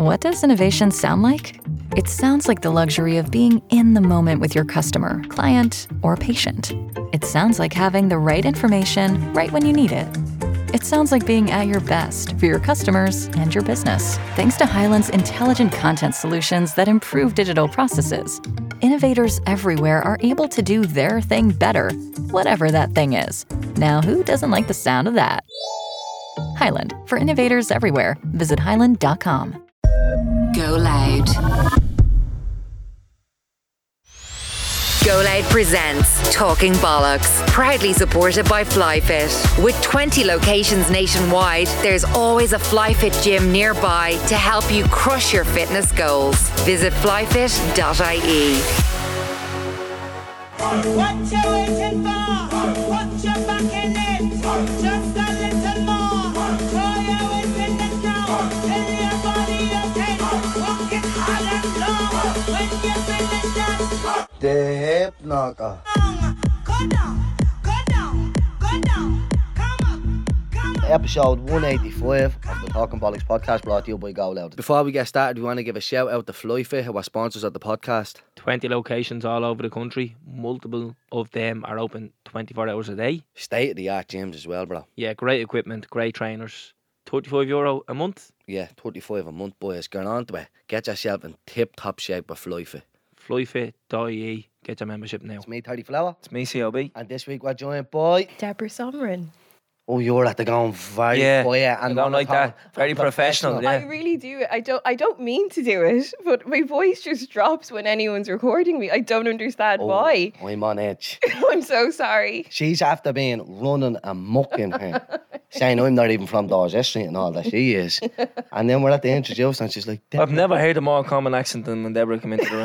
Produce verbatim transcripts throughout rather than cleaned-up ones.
What does innovation sound like? It sounds like the luxury of being in the moment with your customer, client, or patient. It sounds like having the right information right when you need it. It sounds like being at your best for your customers and your business. Thanks to Hyland's intelligent content solutions that improve digital processes, innovators everywhere are able to do their thing better, whatever that thing is. Now, who doesn't like the sound of that? Hyland, for innovators everywhere. Visit hyland dot com. Go Loud. Go Loud presents Talking Bollocks, proudly supported by FlyFit. With twenty locations nationwide, there's always a FlyFit gym nearby to help you crush your fitness goals. Visit flyfit dot I E. What you waiting for? Put your back in it. Just a little more. Throw your weight in the snow. Tell your body okay. Walk it hard and low. When you finish that, The hip knocker. go down, go down, go down. Come up, come up. Episode one eighty-five of the Talking Bollocks podcast, brought to you by Go Loud. Before we get started, we want to give a shout out to FlyFit, who are sponsors of the podcast. twenty locations all over the country. Multiple of them are open twenty-four hours a day. State of the art gyms as well, bro. Yeah, great equipment, great trainers. thirty-five euro a month. Yeah, thirty-five a month, boys. Get on to it. Get yourself in tip top shape with FlyFit. flyfit dot I E. Get your membership now. It's me, Teddy Flower. It's me, C O B. And this week we're joined by... Deborah Someren. Oh, you're at the going very Yeah, quiet and I don't like that. Very professional, yeah. I really do. I don't. I don't mean to do it, but my voice just drops when anyone's recording me. I don't understand Oh, why. I'm on edge. I'm so sorry. She's after being running and mucking here, saying I'm not even from Dorset Street and all that. She is. And then we're at the introduce and she's like, I've never heard a more common accent than when Deborah came into the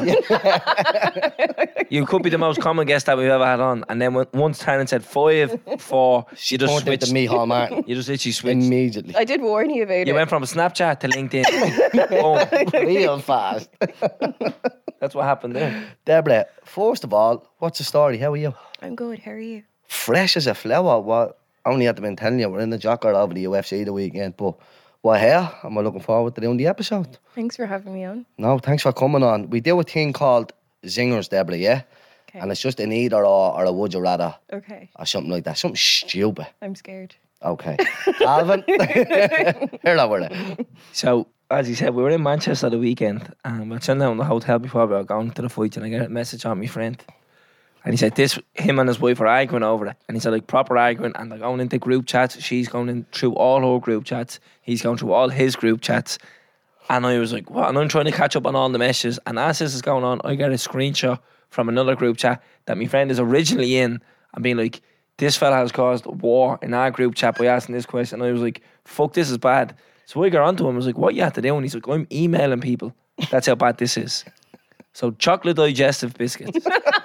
room. You could be the most common guest that we've ever had on. And then when, once Taryn said five, four, you just pointed switched. to me, Hall Martin. You just literally switched. Immediately. I did warn you about You it. went from Snapchat to LinkedIn. Boom. Real fast. That's what happened there. Deborah, first of all, what's the story? How are you? I'm good. How are you? Fresh as a flower. What? Only had to been telling you, we're in the jocker over the U F C the weekend, but we're here and we're looking forward to doing the episode. Thanks for having me on. No, thanks for coming on. We do a thing called Zingers, Deborah, yeah? Okay. And it's just an either or or a would you rather Okay. or something like that. Something stupid. I'm scared. Okay. Alvin? Here over there. So, as he said, we were in Manchester the weekend and we were chilling out in the hotel before we were going to the fight, and I get a message on my friend. And he said, this, him and his wife are arguing over it. And he said, like, proper arguing, and they're going into group chats. She's going in through all her group chats. He's going through all his group chats. And I was like, what? And I'm trying to catch up on all the messages. And as this is going on, I get a screenshot from another group chat that my friend is originally in and being like, this fella has caused war in our group chat by asking this question. And I was like, fuck, this is bad. So I got onto him. I was like, what you have to do? And he's like, I'm emailing people. That's how bad this is. So chocolate digestive biscuits.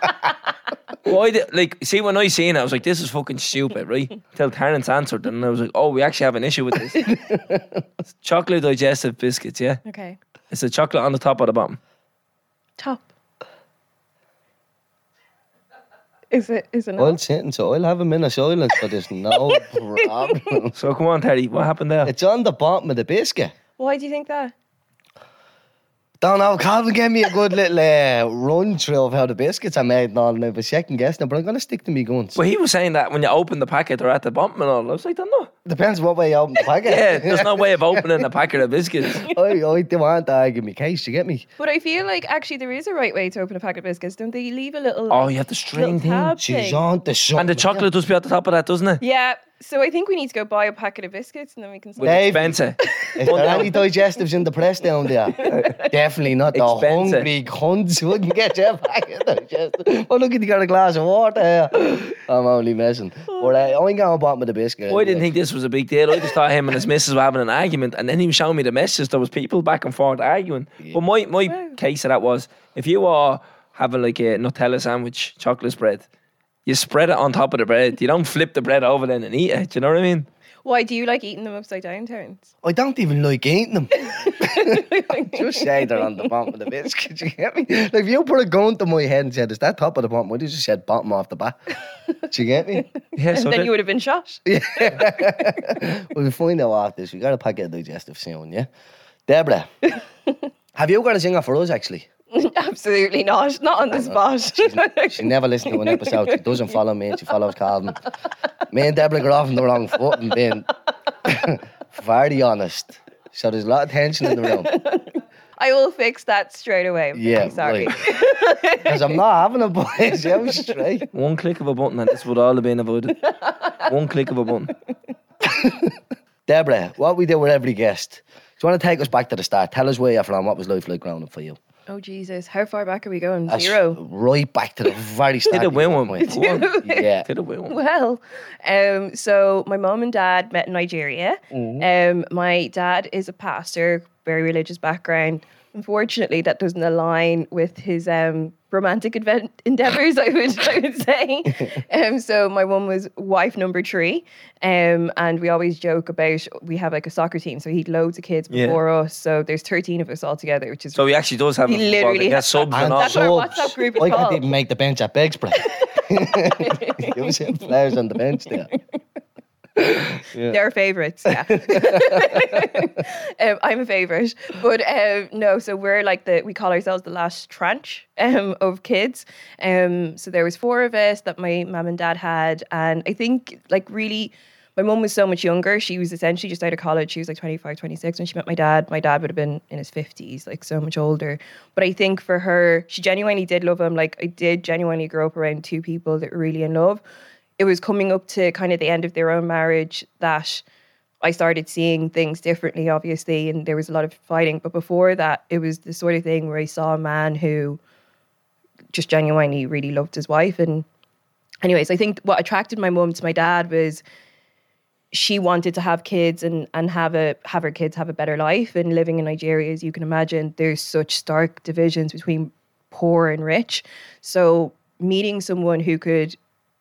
Why did, like, see, when I seen it, I was like, this is fucking stupid, right? Till Terence answered, and I was like, oh, we actually have an issue with this. It's chocolate digestive biscuits, yeah? Okay. It's the chocolate on the top or the bottom? Top. Is it? Is it? I'll Not? sit and so I'll have a minute of silence, but there's no problem. So come on, Terry, what happened there? It's on the bottom of the biscuit. Why do you think that? Don't know, Calvin gave me a good little uh, run through of how the biscuits are made and all, and I was second guessing it, but I'm going to stick to me guns. Well, he was saying that when you open the packet, they're at the bottom and all. I was like, no. Depends what way you open the packet. Yeah, there's no way of opening a packet of biscuits. I, I do want to argue my case, you get me? But I feel like actually there is a right way to open a packet of biscuits. Don't they leave a little? Oh, you have the string little thing. tab She's thing? on the sun. And the chocolate does be at the top of that, doesn't it? Yeah. So I think we need to go buy a packet of biscuits and then we can. With Dave. Spencer. Is there any digestives in the press down there? Definitely not the Expensive. hungry cunts who wouldn't get you a packet of digestive. Oh, look, you got a glass of water here. I'm only messing. But uh, I'm going bottom with the biscuit. I didn't think this was a big deal. I just thought him and his missus were having an argument, and then he was showing me the messages. There was people back and forth arguing. But my, my Wow. case of that was, if you are having like a Nutella sandwich, chocolate spread, you spread it on top of the bread. You don't flip the bread over then and eat it. Do you know what I mean? Why do you like eating them upside down, Terence? I don't even like eating them. Just say they're on the bottom of the biscuit, you get me? Like, if you put a gun to my head and said, is that top of the bottom? I'd have just said bottom off the bat. Do you get me? Yeah, And so then the- you would have been shot. We'll find out after this. We got a packet of digestive soon, yeah? Deborah, have you got a singer for us, actually? Absolutely not. Not on the spot. She never listened to an episode. She doesn't follow me and she follows Calvin. Me and Deborah got off on the wrong foot and being very honest. So there's a lot of tension in the room. I will fix that straight away. Yeah, I'm sorry. Because I'm not having a boys. Yeah, straight. One click of a button and this would all have been avoided. One click of a button. Deborah, what we do with every guest. Do you want to take us back to the start? Tell us where you're from. What was life like growing up for you? Oh, Jesus. How far back are we going? That's Zero? right back to the very start. Did a of your win one. life. Yeah. Did a win one. Well, um, so my mum and dad met in Nigeria. Um, my dad is a pastor, very religious background. Unfortunately, that doesn't align with his um, romantic advent- endeavours, I would I would say. um, so my mum was wife number three, um, and we always joke about we have like a soccer team, so he had loads of kids Yeah. before us. So there's thirteen of us all together, which is So he actually does have He a football literally team. He has has- subs and And all. That's what our subs. WhatsApp group is I can't called. even make the bench at Begsborough. You was hitting players on the bench there. They're favourites, yeah. um, I'm a favourite. But um, no, so we're like the, we call ourselves the last tranche um, of kids. Um, so there was four of us that my mum and dad had. And I think like really, my mum was so much younger. She was essentially just out of college. She was like twenty-five, twenty-six when she met my dad. My dad would have been in his fifties, like so much older. But I think for her, she genuinely did love him. Like I did genuinely grow up around two people that were really in love. It was coming up to kind of the end of their own marriage that I started seeing things differently, obviously, and there was a lot of fighting. But before that, it was the sort of thing where I saw a man who just genuinely really loved his wife. And anyways, I think what attracted my mum to my dad was she wanted to have kids and, and have a have her kids have a better life. And living in Nigeria, as you can imagine, there's such stark divisions between poor and rich. So meeting someone who could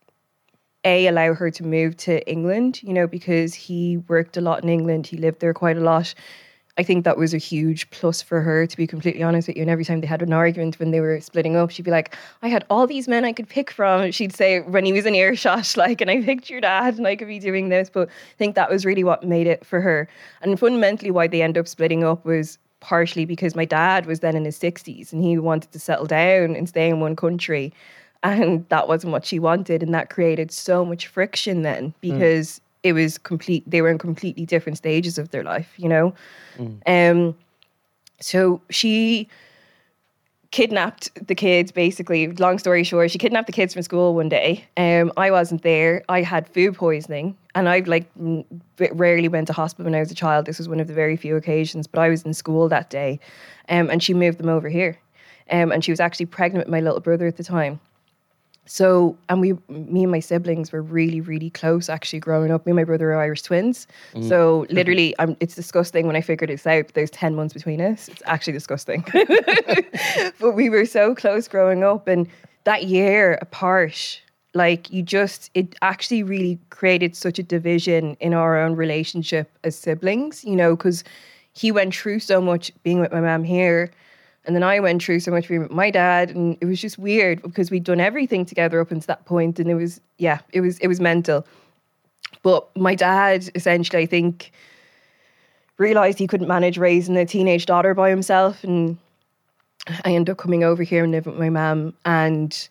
A, allow her to move to England, you know, because he worked a lot in England. He lived there quite a lot. I think that was a huge plus for her, to be completely honest with you. And every time they had an argument when they were splitting up, she'd be like, I had all these men I could pick from. She'd say when he was in earshot, like, and I picked your dad and I could be doing this. But I think that was really what made it for her. And fundamentally why they ended up splitting up was partially because my dad was then in his sixties and he wanted to settle down and stay in one country. And that wasn't what she wanted. And that created so much friction then because mm. it was complete, they were in completely different stages of their life, you know? Mm. Um, so she kidnapped the kids, basically. Long story short, she kidnapped the kids from school one day. Um, I wasn't there. I had food poisoning. And I like rarely went to hospital when I was a child. This was one of the very few occasions. But I was in school that day. Um, and she moved them over here. Um, and she was actually pregnant with my little brother at the time. So, and we, me and my siblings were really, really close actually growing up. Me and my brother are Irish twins. Mm. So literally, I'm, it's disgusting when I figured this out. There's ten months between us. It's actually disgusting. But we were so close growing up. And that year apart, like you just, it actually really created such a division in our own relationship as siblings, you know, because he went through so much being with my mum here. And then I went through so much with my dad, and it was just weird because we'd done everything together up until that point, and it was, yeah, it was, it was mental. But my dad, essentially, I think, realised he couldn't manage raising a teenage daughter by himself, and I ended up coming over here and living with my mum. And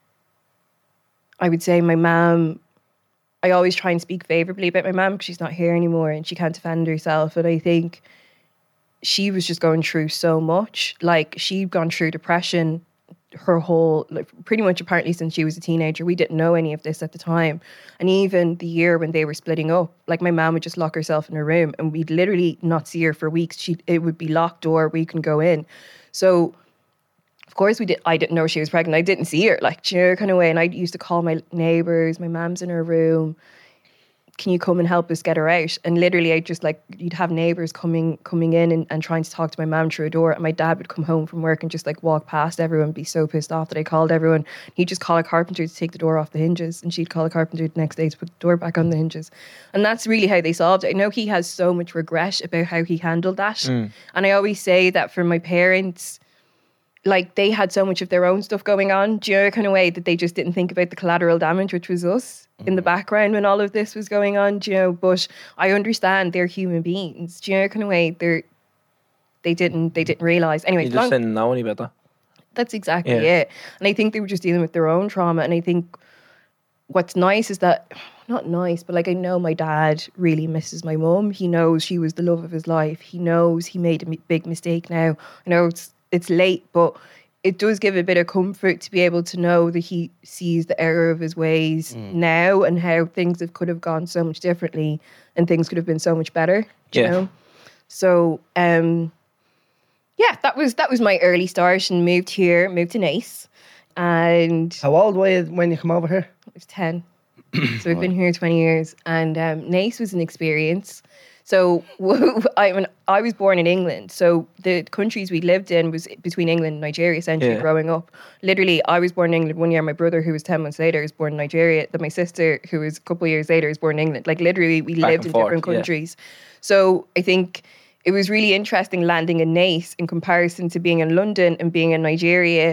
I would say my mum, I always try and speak favourably about my mum because she's not here anymore and she can't defend herself. And I think she was just going through so much. Like she'd gone through depression her whole, like pretty much apparently since she was a teenager. We didn't know any of this at the time. And even the year when they were splitting up, like my mom would just lock herself in her room and we'd literally not see her for weeks. She It would be locked door, we can go in. So of course we did. I didn't know she was pregnant. I didn't see her, like, you know, kind of way. And I used to call my neighbours, my mom's in her room. Can you come and help us get her out? And literally I just like, you'd have neighbours coming coming in and, and trying to talk to my mum through a door. And my dad would come home from work and just like walk past everyone, be so pissed off that I called everyone. He'd just call a carpenter to take the door off the hinges. And she'd call a carpenter the next day to put the door back on the hinges. And that's really how they solved it. I know he has so much regret about how he handled that. Mm. And I always say that for my parents, like they had so much of their own stuff going on, do you know, kind of way that they just didn't think about the collateral damage, which was us mm. in the background when all of this was going on, do you know. But I understand they're human beings, do you know, kind of way. They're they didn't they didn't realize. Anyway, You long- just didn't know any better. that's exactly Yeah. it. And I think they were just dealing with their own trauma. And I think what's nice is that, not nice, but like I know my dad really misses my mum. He knows she was the love of his life. He knows he made a mi- big mistake now. I know it's it's late, but it does give a bit of comfort to be able to know that he sees the error of his ways now and how things have could have gone so much differently and things could have been so much better. do Yeah. You know? So um yeah, that was that was my early start and moved here, moved to Nice. And How old were you when you come over here? I was ten. So I've been here twenty years. And um, Nice was an experience. So I mean, I was born in England. So the countries we lived in was between England and Nigeria, essentially, Yeah. growing up. Literally, I was born in England one year. My brother, who was ten months later, was born in Nigeria. Then my sister, who was a couple of years later, was born in England. Like, literally, we Back lived and in forth, different yeah. countries. So I think it was really interesting landing in Nice in comparison to being in London and being in Nigeria,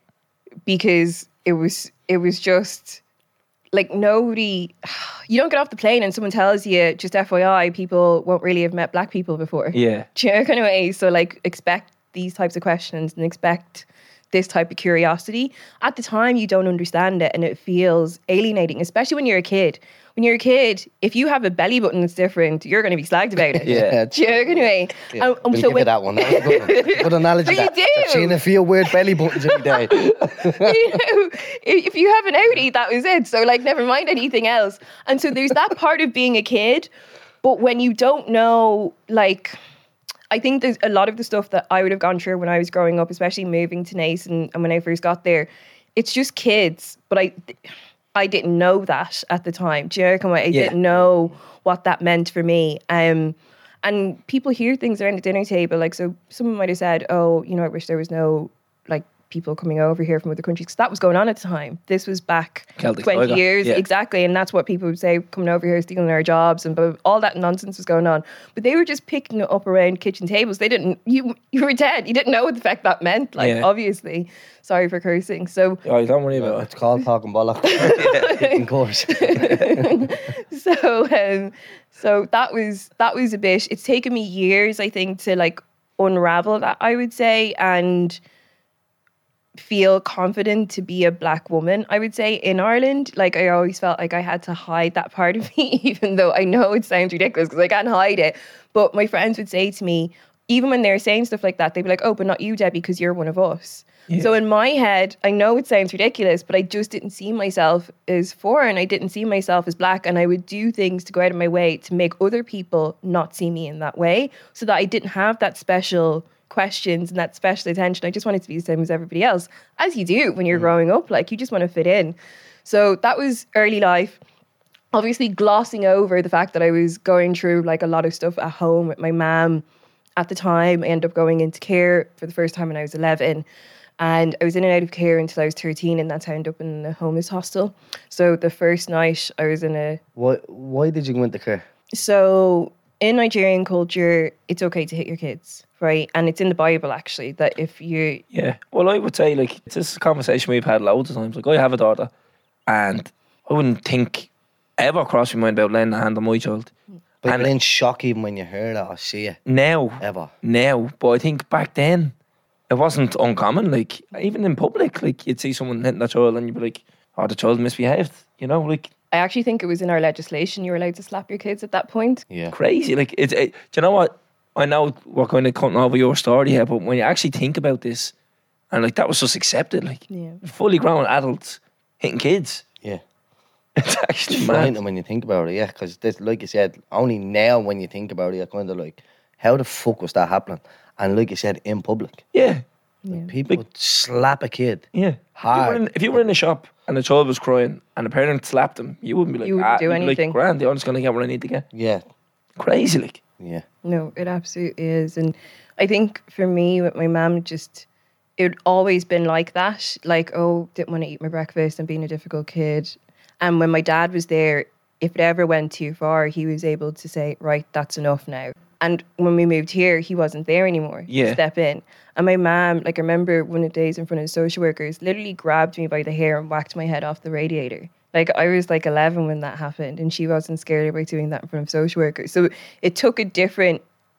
because it was it was just like nobody, you don't get off the plane and someone tells you, just F Y I, people won't really have met black people before. Yeah. Do you know, kind of way? So like expect these types of questions and expect this type of curiosity. At the time, you don't understand it and it feels alienating, especially when you're a kid. When you're a kid, if you have a belly button that's different, you're going to be slagged about it. Yeah. Do you know, kind of way? Yeah, And- and we'll so give when- you that one. That was a good, one. Good analogy. But you that. do. I've seen a few weird belly buttons every day. you know, if you have an Audi, that was it. So like, never mind anything else. And so there's that part of being a kid. But when you don't know, like, I think there's a lot of the stuff that I would have gone through when I was growing up, especially moving to Nice and, and when I first got there, it's just kids. But I, I didn't know that at the time. Do you know, come on, I Yeah. didn't know what that meant for me. Um, and people hear things around the dinner table. Like, so someone might have said, oh, you know, I wish there was no, like, people coming over here from other countries. Because that was going on at the time. This was back Celtic twenty Tiger. years. Yeah. Exactly. And that's what people would say, coming over here, stealing our jobs. And blah, blah, all that nonsense was going on. But they were just picking it up around kitchen tables. They didn't, you you were dead. You didn't know what the fact that meant. Like, Yeah. obviously. Sorry for cursing. So, Oh, don't worry about it. It's called talking bollocks. In course. so um so that was that was a bit, it's taken me years, I think, to like unravel that, I would say, and feel confident to be a black woman, I would say, in Ireland. Like, I always felt like I had to hide that part of me, even though I know it sounds ridiculous because I can't hide it. But my friends would say to me, even when they were saying stuff like that, they'd be like, oh, but not you, Debbie, because you're one of us. So in my head, I know it sounds ridiculous, but I just didn't see myself as foreign. I didn't see myself as black, and I would do things to go out of my way to make other people not see me in that way, so that I didn't have that special questions and that special attention. I just wanted to be the same as everybody else, as you do when you're growing up. Like, you just want to fit in. So that was early life. Obviously glossing over the fact that I was going through like a lot of stuff at home with my mum at the time. I ended up going into care for the first time when I was eleven. And I was in and out of care until I was thirteen, and that's how I ended up in the homeless hostel. So the first night I was in a... Why, why did you go into care? So in Nigerian culture, it's okay to hit your kids, right? And it's in the Bible, actually, that if you... Yeah. Well, I would say, like, this is a conversation we've had loads of times. Like, I have a daughter, and I wouldn't think ever cross my mind about laying a hand on my child. But And- you're in shock even when you hear that or see it. Now, Ever. now, but I think back then, it wasn't uncommon. Like, even in public, like, you'd see someone hitting a child and you'd be like, oh, the child misbehaved. You know, like, I actually think it was in our legislation you were allowed to slap your kids at that point. Yeah. crazy. Like, it's, it, do you know what? I know we're kind of cutting over your story here, but when you actually think about this, and like, that was just accepted, like, Yeah. fully grown adults hitting kids. Yeah. It's actually mad. Frightening when you think about it, yeah. Because like you said, only now when you think about it, you're kind of like, how the fuck was that happening? And like you said, in public. Yeah. People would slap a kid. Yeah. If you, Hard. were in, if you were in a shop and a child was crying and a parent slapped him, you wouldn't be like, You wouldn't ah, do you'd be anything. Like, grand, I'm just going to get what I need to get. Yeah. Crazy, like. Yeah. No, it absolutely is. And I think for me, with my mum, just, it always been like that. Like, oh, didn't want to eat my breakfast and being a difficult kid. And when my dad was there, if it ever went too far, he was able to say, right, that's enough now. And when we moved here, he wasn't there anymore to Yeah. step in. And my mum, like, I remember one of the days in front of the social workers, literally grabbed me by the hair and whacked my head off the radiator. Like, I was like eleven when that happened, and she wasn't scared about doing that in front of social workers. So it took a different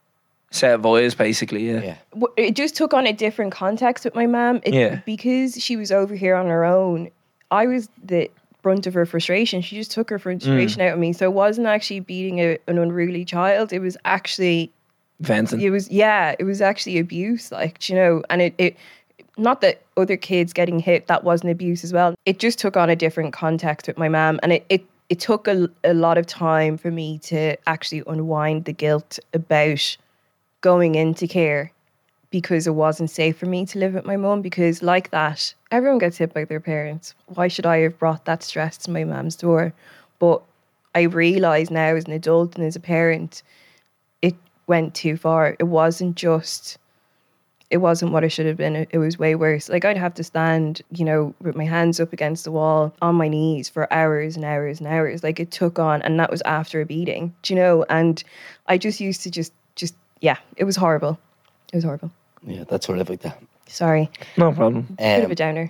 set of eyes, basically. Yeah. Yeah. w- it just took on a different context with my mum. It, Yeah. Because she was over here on her own, I was the brunt of her frustration. She just took her frustration out of me. So it wasn't actually beating a, an unruly child. It was actually, Venting. it was, yeah, it was actually abuse, like, you know, and it, it, not that other kids getting hit, that wasn't abuse as well. It just took on a different context with my mum. And it, it, it took a, a lot of time for me to actually unwind the guilt about going into care because it wasn't safe for me to live with my mum. Because like that, everyone gets hit by their parents. Why should I have brought that stress to my mum's door? But I realise now as an adult and as a parent, it went too far. It wasn't just, it wasn't what it should have been. It, it was way worse. Like I'd have to stand, you know, with my hands up against the wall on my knees for hours and hours and hours. Like it took on, and that was after a beating, do you know? And I just used to just, just, yeah, it was horrible. It was horrible. Yeah, that's horrific. That. Sorry. No problem. Bit of Um, a downer.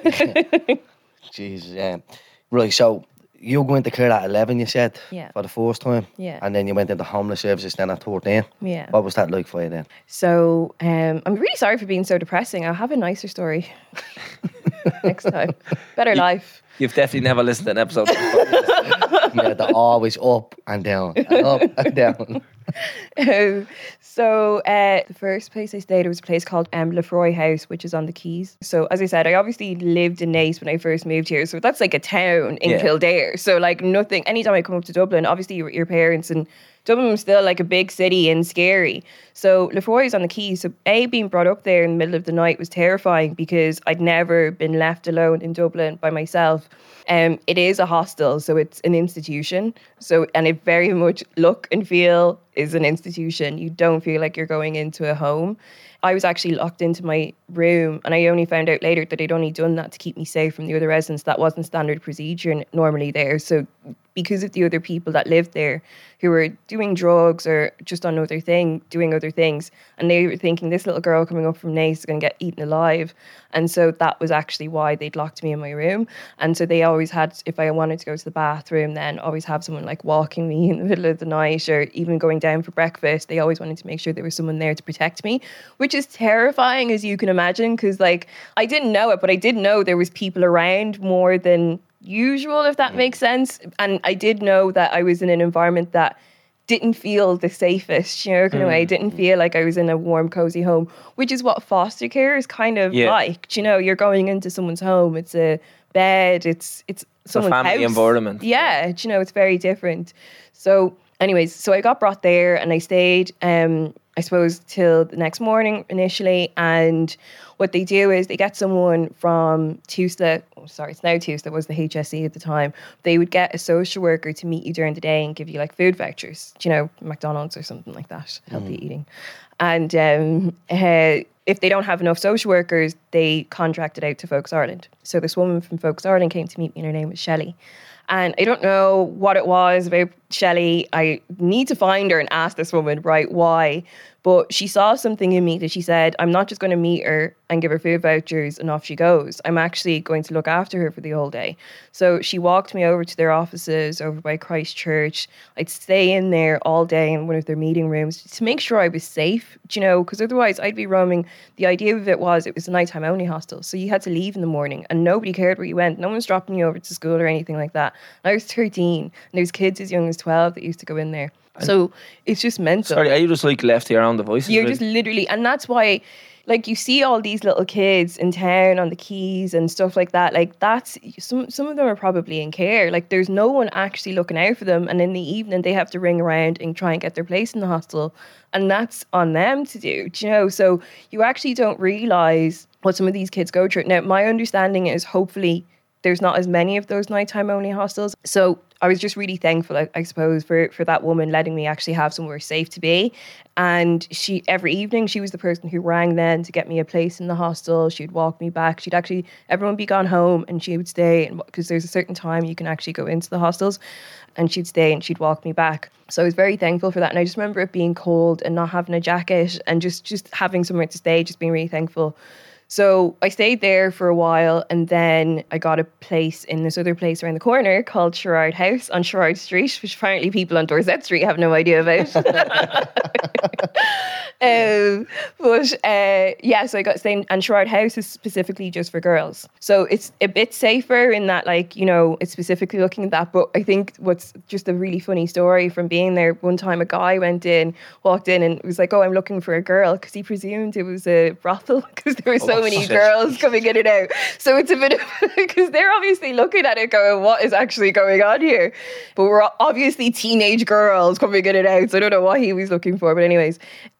Jesus, yeah. Right, so you went to care at eleven, you said, Yeah. for the first time. Yeah. And then you went into homeless services then at thirteen. Yeah. What was that like for you then? So um, I'm really sorry for being so depressing. I'll have a nicer story next time. Better life. You've definitely never listened to an episode. Yeah, they're always up and down, and up and down. Um, so uh, the first place I stayed, it was a place called um, Lefroy House, which is on the Quays. So as I said, I obviously lived in Naas when I first moved here. So that's like a town in Yeah. Kildare. So like nothing, anytime I come up to Dublin, obviously your, your parents and Dublin was still like a big city and scary. So Lefroy is on the Quays. So A, being brought up there in the middle of the night was terrifying because I'd never been left alone in Dublin by myself. Um, it is a hostel, so it's an institution. So, and it very much look and feel is an institution. You don't feel like you're going into a home. I was actually locked into my room, and I only found out later that they'd only done that to keep me safe from the other residents. That wasn't standard procedure n- normally there. So because of the other people that lived there who were doing drugs or just on other thing, doing other things, and they were thinking this little girl coming up from Naas is going to get eaten alive. And so that was actually why they'd locked me in my room. And so they always had, if I wanted to go to the bathroom, then always have someone like walking me in the middle of the night, or even going down for breakfast. They always wanted to make sure there was someone there to protect me, which is terrifying, as you can imagine, because like I didn't know it, but I did know there was people around more than usual, if that makes sense. And I did know that I was in an environment that didn't feel the safest, you know, kind of way. I didn't feel like I was in a warm, cozy home, which is what foster care is kind of Yeah. like. You know, you're going into someone's home. It's a bed. It's it's someone's family house. environment. Yeah, you know, it's very different. So, anyways, so I got brought there and I stayed. Um, I suppose till the next morning initially, and what they do is they get someone from TUSLA, oh, sorry, it's now TUSLA, was the H S E at the time. They would get a social worker to meet you during the day and give you like food vouchers, you know, McDonald's or something like that, healthy eating. And um, uh, if they don't have enough social workers, they contract it out to Focus Ireland. So this woman from Focus Ireland came to meet me and her name was Shelley. And I don't know what it was about Shelley. I need to find her and ask this woman, right, why? But she saw something in me that she said, I'm not just going to meet her and give her food vouchers and off she goes. I'm actually going to look after her for the whole day. So she walked me over to their offices over by Christchurch. I'd stay in there all day in one of their meeting rooms to make sure I was safe, do you know, because otherwise I'd be roaming. The idea of it was it was a nighttime only hostel. So you had to leave in the morning and nobody cared where you went. No one's dropping you over to school or anything like that. And I was thirteen and there was kids as young as twelve that used to go in there. So it's just mental. Sorry, are you just like left here on the voices? You're really? just literally, and that's why, like, you see all these little kids in town on the quays and stuff like that. Like, that's some some of them are probably in care. Like, there's no one actually looking out for them, and in the evening they have to ring around and try and get their place in the hostel, and that's on them to do. Do you know? So you actually don't realize what some of these kids go through. Now, my understanding is hopefully there's not as many of those nighttime only hostels. So I was just really thankful, I, I suppose, for, for that woman letting me actually have somewhere safe to be. And she, every evening, she was the person who rang then to get me a place in the hostel. She'd walk me back. She'd actually, everyone would be gone home and she would stay, because there's a certain time you can actually go into the hostels, and she'd stay and she'd walk me back. So I was very thankful for that. And I just remember it being cold and not having a jacket and just, just having somewhere to stay, just being really thankful. So I stayed there for a while, and then I got a place in this other place around the corner called Sherrard House on Sherrard Street, which apparently people on Dorset Street have no idea about. um, but uh, yeah, so I got staying, and Sherrard House is specifically just for girls. So it's a bit safer in that, like, you know, it's specifically looking at that. But I think what's just a really funny story from being there, one time a guy went in, walked in and was like, oh, I'm looking for a girl, because he presumed it was a brothel because there were so Oh, many shit. girls coming in and out. So it's a bit of, because they're obviously looking at it going, what is actually going on here? But we're obviously teenage girls coming in and out. So I don't know what he was looking for. But anyways,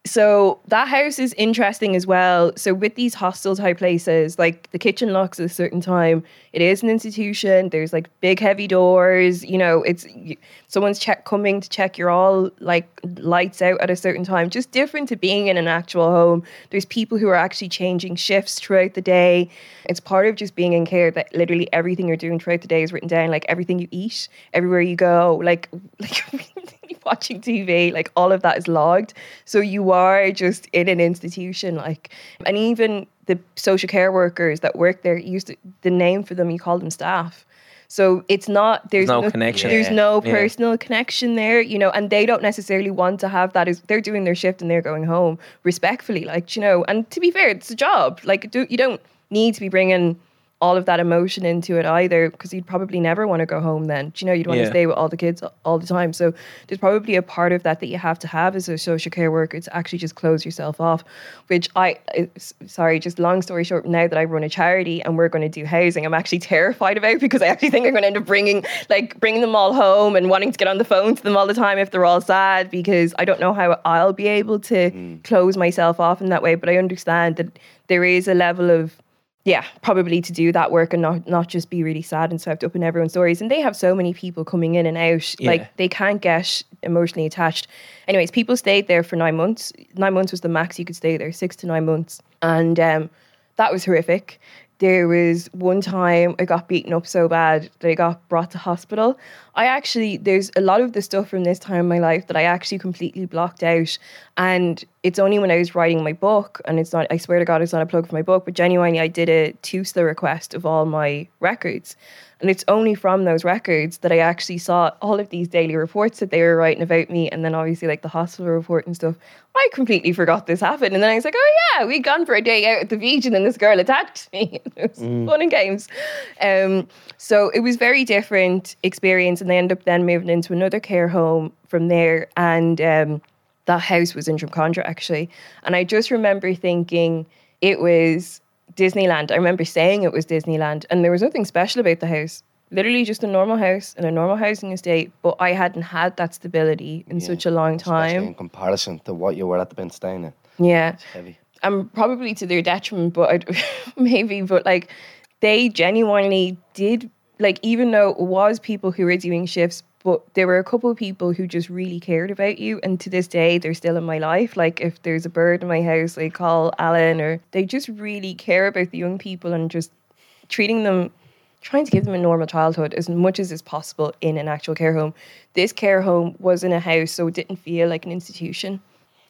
so that house is interesting as well. So with these hostel type places, like the kitchen locks at a certain time, it is an institution. There's like big heavy doors, you know, it's someone's check coming to check you're all like lights out at a certain time, just different to being in an actual home. There's people who are actually changing shifts throughout the day. It's part of just being in care that literally everything you're doing throughout the day is written down, like everything you eat, everywhere you go, like, like watching T V, like all of that is logged. So you are just in an institution, like, and even the social care workers that work there, used to, the name for them, you call them staff. So it's not, there's, There's no connection. There's no Yeah. personal connection there, you know, and they don't necessarily want to have that. Is they're doing their shift and they're going home respectfully, like, you know, and to be fair, it's a job. Like, do, you don't need to be bringing all of that emotion into it either, because you'd probably never want to go home then. Do you know, you'd want Yeah. to stay with all the kids all the time. So there's probably a part of that that you have to have as a social care worker to actually just close yourself off, which I, it's- sorry, just long story short, now that I run a charity and we're going to do housing, I'm actually terrified about, because I actually think I'm going to end up bringing, like, bringing them all home and wanting to get on the phone to them all the time if they're all sad, because I don't know how I'll be able to Mm. close myself off in that way. But I understand that there is a level of, yeah, probably to do that work and not not just be really sad and swept up in everyone's stories. And they have so many people coming in and out, Yeah. like they can't get emotionally attached. Anyways, people stayed there for nine months. Nine months was the max you could stay there, six to nine months. And um, that was horrific. There was one time I got beaten up so bad that I got brought to hospital. I actually, there's a lot of the stuff from this time in my life that I actually completely blocked out. And it's only when I was writing my book, and it's not, I swear to God, it's not a plug for my book, but genuinely I did a TUSLA request of all my records. And it's only from those records that I actually saw all of these daily reports that they were writing about me. And then obviously like the hospital report and stuff. I completely forgot this happened. And then I was like, oh yeah, we'd gone for a day out at the beach and then this girl attacked me. It was fun and games. Um, so it was very different experience. And they ended up then moving into another care home from there. And um, that house was in Drumcondra actually. And I just remember thinking it was Disneyland. I remember saying it was Disneyland, and there was nothing special about the house. Literally just a normal house in a normal housing estate, but I hadn't had that stability in Yeah, such a long Especially time. in comparison to what you were at the bin staying in. Yeah. Heavy. And probably to their detriment, but I'd, maybe, but like they genuinely did, like, even though it was people who were doing shifts, but there were a couple of people who just really cared about you. And to this day, they're still in my life. Like if there's a bird in my house, I call Alan, or they just really care about the young people and just treating them, trying to give them a normal childhood as much as is possible in an actual care home. This care home was in a house, so it didn't feel like an institution.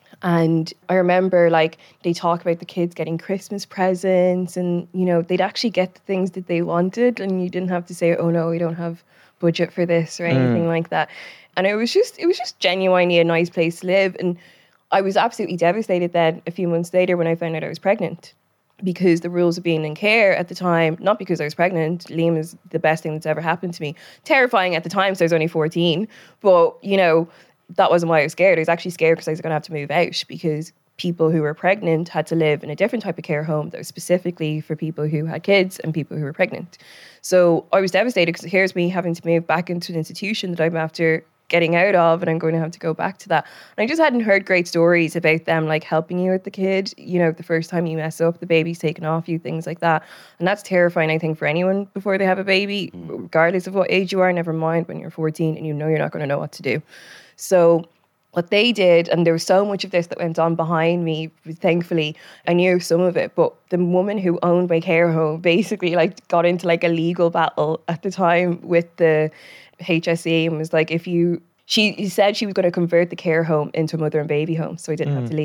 And I remember like they talk about the kids getting Christmas presents and, you know, they'd actually get the things that they wanted and you didn't have to say, oh no, we don't have budget for this or anything like that. And it was just, it was just genuinely a nice place to live. And I was absolutely devastated then a few months later when I found out I was pregnant, because the rules of being in care at the time, not because I was pregnant, Liam is the best thing that's ever happened to me. Terrifying at the time, so I was only fourteen. But, you know, that wasn't why I was scared. I was actually scared because I was going to have to move out, because people who were pregnant had to live in a different type of care home that was specifically for people who had kids and people who were pregnant. So I was devastated because here's me having to move back into an institution that I'm after getting out of, and I'm going to have to go back to that. And I just hadn't heard great stories about them like helping you with the kid. You know, the first time you mess up, the baby's taken off you, things like that. And that's terrifying, I think, for anyone before they have a baby, regardless of what age you are, never mind when you're fourteen and you know you're not going to know what to do. So what they did, and there was so much of this that went on behind me, thankfully, I knew some of it, but the woman who owned my care home basically like got into like a legal battle at the time with the H S E and was like, if you, she said she was going to convert the care home into a mother and baby home so I didn't have to leave.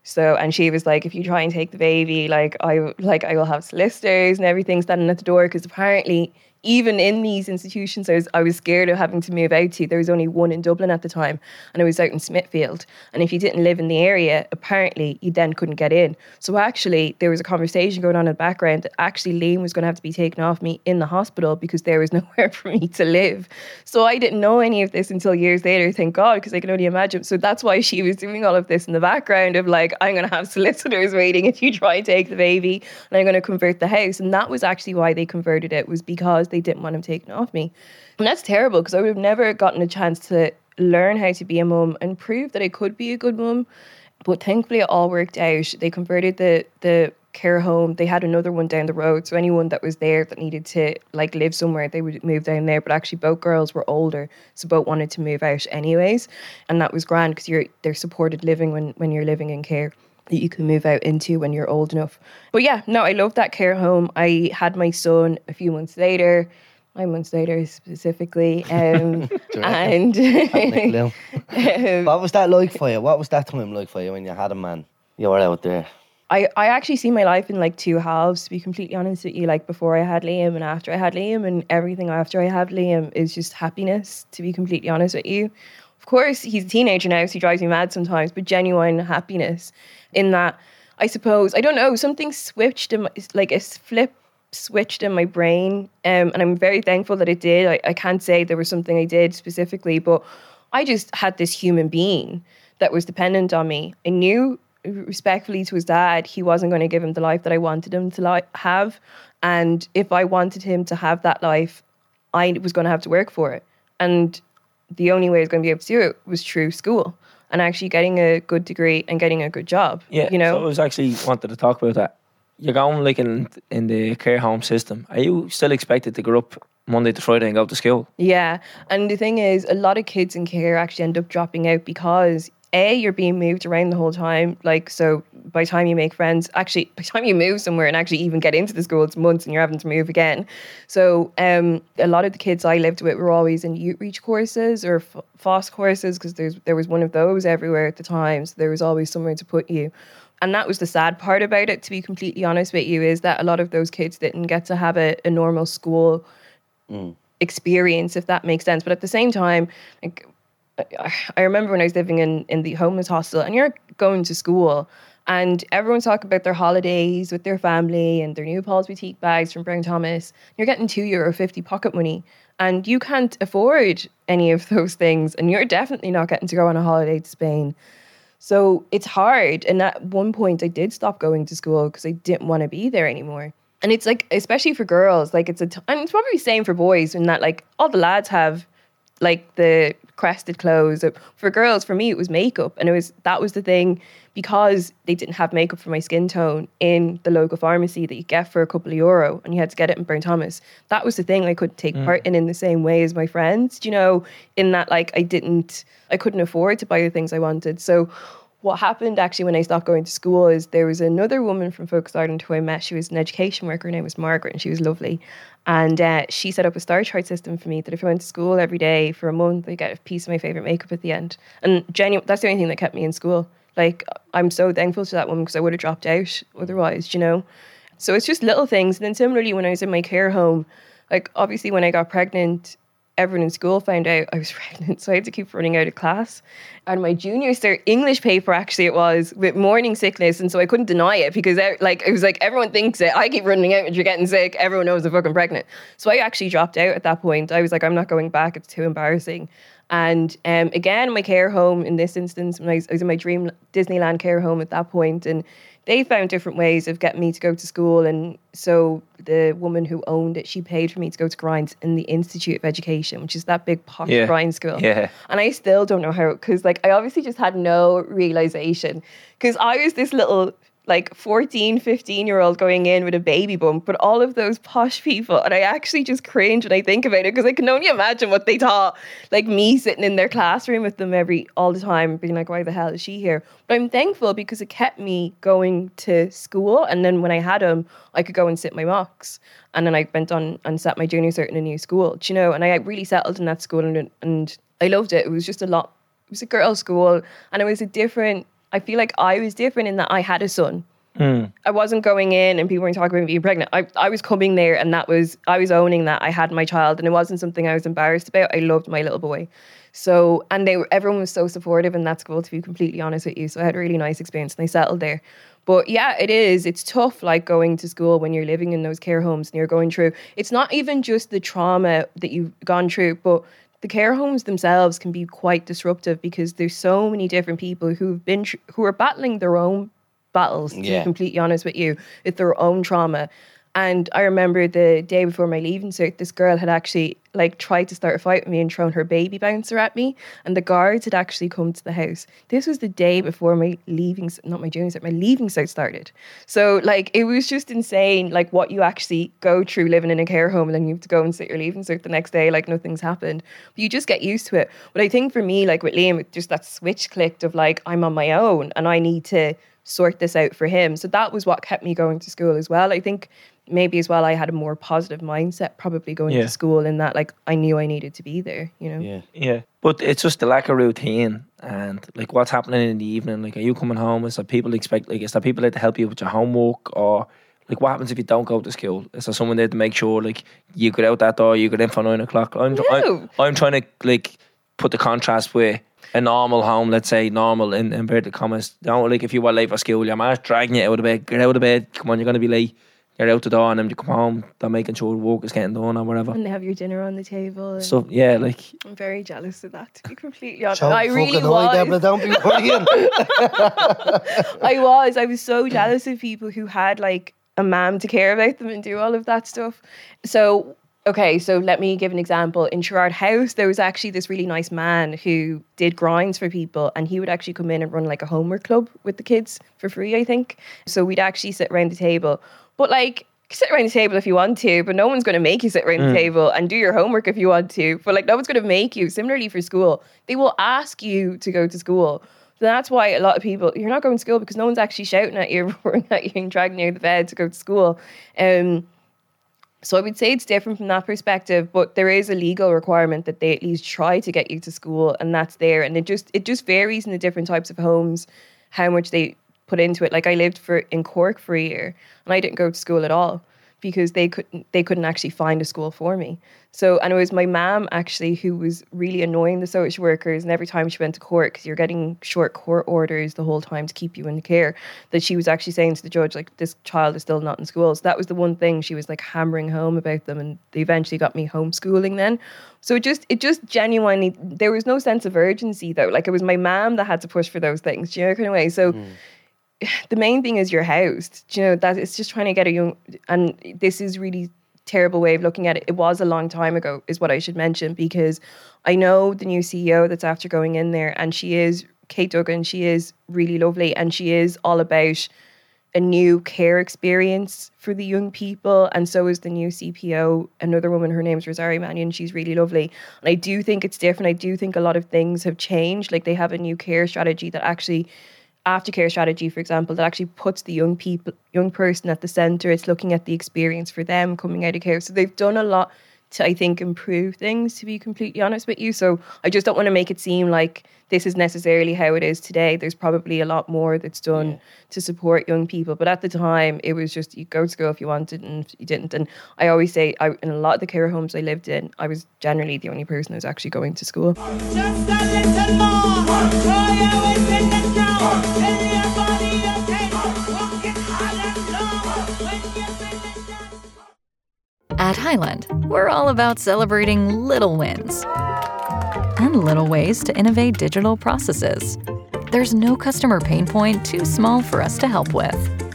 So, and she was like, if you try and take the baby, like I like I will have solicitors and everything standing at the door, because apparently even in these institutions I was, I was scared of having to move out to. There was only one in Dublin at the time, and it was out in Smithfield. And if you didn't live in the area, apparently you then couldn't get in. So actually there was a conversation going on in the background that actually Liam was going to have to be taken off me in the hospital because there was nowhere for me to live. So I didn't know any of this until years later, thank God, because I can only imagine. So that's why she was doing all of this in the background of like, I'm going to have solicitors waiting if you try and take the baby, and I'm going to convert the house. And that was actually why they converted it, was because they didn't want him taken off me. And that's terrible, because I would have never gotten a chance to learn how to be a mum and prove that I could be a good mum. But thankfully it all worked out. They converted the the care home. They had another one down the road, so anyone that was there that needed to like live somewhere, they would move down there. But actually both girls were older, so both wanted to move out anyways, and that was grand, because you're they're supported living when when you're living in care that you can move out into when you're old enough. But yeah, no, I loved that care home. I had my son a few months later, nine months later specifically. Um, and um, what was that like for you? What was that time like for you when you had a man? You were out there. I, I actually see my life in like two halves, to be completely honest with you, like before I had Liam and after I had Liam, and everything after I had Liam is just happiness, to be completely honest with you. Of course, he's a teenager now, so he drives me mad sometimes, but genuine happiness in that, I suppose, I don't know, something switched, in my, like a flip switched in my brain, um, and I'm very thankful that it did. I, I can't say there was something I did specifically, but I just had this human being that was dependent on me. I knew, respectfully to his dad, he wasn't going to give him the life that I wanted him to li- have, and if I wanted him to have that life, I was going to have to work for it. And the only way I was going to be able to do it was through school and actually getting a good degree and getting a good job. Yeah, you know. So I was actually wanted to talk about that. You're going like in in the care home system. Are you still expected to grow up Monday to Friday and go to school? Yeah, and the thing is, a lot of kids in care actually end up dropping out because A, you're being moved around the whole time. Like, so by the time you make friends, actually, by the time you move somewhere and actually even get into the school, it's months and you're having to move again. So um, a lot of the kids I lived with were always in youth reach courses or f- FOSS courses, because there's there was one of those everywhere at the time. So there was always somewhere to put you. And that was the sad part about it, to be completely honest with you, is that a lot of those kids didn't get to have a, a normal school mm. experience, if that makes sense. But at the same time, like, I remember when I was living in, in the homeless hostel, and you're going to school and everyone's talking about their holidays with their family and their new Paul's Boutique bags from Brown Thomas. You're getting two euro fifty pocket money and you can't afford any of those things, and you're definitely not getting to go on a holiday to Spain. So it's hard. And at one point I did stop going to school because I didn't want to be there anymore. And it's like, especially for girls, like it's a, t- and it's probably the same for boys, in that like all the lads have like the crested clothes. For girls, for me, it was makeup. And it was, that was the thing, because they didn't have makeup for my skin tone in the local pharmacy that you get for a couple of euro, and you had to get it in Brown Thomas. That was the thing I couldn't take mm. part in in the same way as my friends, you know, in that like I didn't, I couldn't afford to buy the things I wanted. So what happened actually when I stopped going to school is there was another woman from Focus Ireland who I met. She was an education worker. Her name was Margaret, and she was lovely. And uh, she set up a star chart system for me that if I went to school every day for a month, I get a piece of my favourite makeup at the end. And genuine, that's the only thing that kept me in school. Like, I'm so thankful to that woman, because I would have dropped out otherwise, you know. So it's just little things. And then similarly, when I was in my care home, like obviously when I got pregnant, everyone in school found out I was pregnant, so I had to keep running out of class. And my junior cert English paper, actually it was, with morning sickness, and so I couldn't deny it, because like it was like everyone thinks it. I keep running out and you're getting sick. Everyone knows I'm fucking pregnant. So I actually dropped out at that point. I was like, I'm not going back. It's too embarrassing. And um, again, my care home in this instance, when I was, I was in my dream Disneyland care home at that point, and they found different ways of getting me to go to school. And so the woman who owned it, she paid for me to go to Grinds in the Institute of Education, which is that big posh yeah. Grinds school. Yeah. And I still don't know how, because like I obviously just had no realization, because I was this little like fourteen, fifteen year old going in with a baby bump, but all of those posh people, and I actually just cringe when I think about it, because I can only imagine what they thought, like me sitting in their classroom with them every all the time being like, why the hell is she here? But I'm thankful, because it kept me going to school, and then when I had him I could go and sit my mocks, and then I went on and sat my junior cert in a new school, do you know, and I really settled in that school, and, and I loved it. It was just a lot, it was a girls' school, and it was a different I feel like I was different in that I had a son. Mm. I wasn't going in and people weren't talking about being pregnant. I, I was coming there and that was, I was owning that I had my child and it wasn't something I was embarrassed about. I loved my little boy. So, and they were, everyone was so supportive in that school, to be completely honest with you. So I had a really nice experience and I settled there. But yeah, it is. It's tough, like going to school when you're living in those care homes and you're going through. It's not even just the trauma that you've gone through, but the care homes themselves can be quite disruptive because there's so many different people who've been tr- who are battling their own battles. To Yeah. be completely honest with you, with their own trauma. And I remember the day before my leaving cert, this girl had actually like tried to start a fight with me and thrown her baby bouncer at me. And the guards had actually come to the house. This was the day before my leaving, not my junior cert, my leaving cert started. So like, it was just insane, like what you actually go through living in a care home and then you have to go and sit your leaving cert the next day, like nothing's happened. But you just get used to it. But I think for me, like with Liam, it just that switch clicked of like, I'm on my own and I need to sort this out for him. So that was what kept me going to school as well. I think maybe as well I had a more positive mindset probably going Yeah. to school in that like I knew I needed to be there, you know. Yeah. Yeah, but it's just the lack of routine and like what's happening in the evening. Like, are you coming home? Is there people expect like is there people there to help you with your homework, or like what happens if you don't go to school? Is there someone there to make sure like you get out that door, you get in for nine o'clock? I'm No. I'm, I'm trying to like put the contrast with a normal home, let's say normal in inverted commas. Don't like if you were late for school, your mom's dragging you out of bed. Get out of bed. Come on, you're gonna be late. You're out the door, and then you come home. They're making sure work is getting done or whatever. And they have your dinner on the table. And So yeah, like I'm very jealous of that, to be completely honest. So I really fucking high, Deborah, was. don't be worrying. I was. I was so jealous of people who had like a mum to care about them and do all of that stuff. So, okay, so let me give an example. In Sherrard House, there was actually this really nice man who did grinds for people, and he would actually come in and run like a homework club with the kids for free, I think. So we'd actually sit around the table. But like, sit around the table if you want to, but no one's going to make you sit around the table and do your homework if you want to. But like, no one's going to make you. Similarly for school, they will ask you to go to school. So that's why a lot of people, you're not going to school because no one's actually shouting at you, roaring at you and dragging you out of the bed to go to school. Um, so I would say it's different from that perspective, but there is a legal requirement that they at least try to get you to school, and that's there. And it just it just varies in the different types of homes, how much they put into it. Like I lived for in Cork for a year and I didn't go to school at all because they couldn't they couldn't actually find a school for me. So, and it was my mum actually who was really annoying the social workers, and every time she went to court, because you're getting short court orders the whole time to keep you in care, that she was actually saying to the judge, like, this child is still not in school. So that was the one thing she was like hammering home about them, and they eventually got me homeschooling then. So it just it just genuinely, there was no sense of urgency though. Like it was my mum that had to push for those things, do you know, kind of way. So mm. the main thing is your house. Do you know, that it's just trying to get a young, and this is really terrible way of looking at it. It was a long time ago, is what I should mention, because I know the new C E O that's after going in there, and she is Kate Duggan. She is really lovely, and she is all about a new care experience for the young people. And so is the new C P O, another woman. Her name's Rosario Mannion. She's really lovely, and I do think it's different. I do think a lot of things have changed. Like they have a new care strategy that actually. Aftercare strategy, for example, that actually puts the young people, young person at the centre. It's looking at the experience for them coming out of care. So they've done a lot to, I think, improve things, to be completely honest with you. So I just don't want to make it seem like this is necessarily how it is today. There's probably a lot more that's done yeah. to support young people. But at the time, it was just you go to school if you wanted and if you didn't. And I always say, I, in a lot of the care homes I lived in, I was generally the only person who was actually going to school. Just a little more. Throw your weight in the ground. Tell your body okay. Walking hard and low. When you finish that. At Highland, we're all about celebrating little wins and little ways to innovate digital processes. There's no customer pain point too small for us to help with.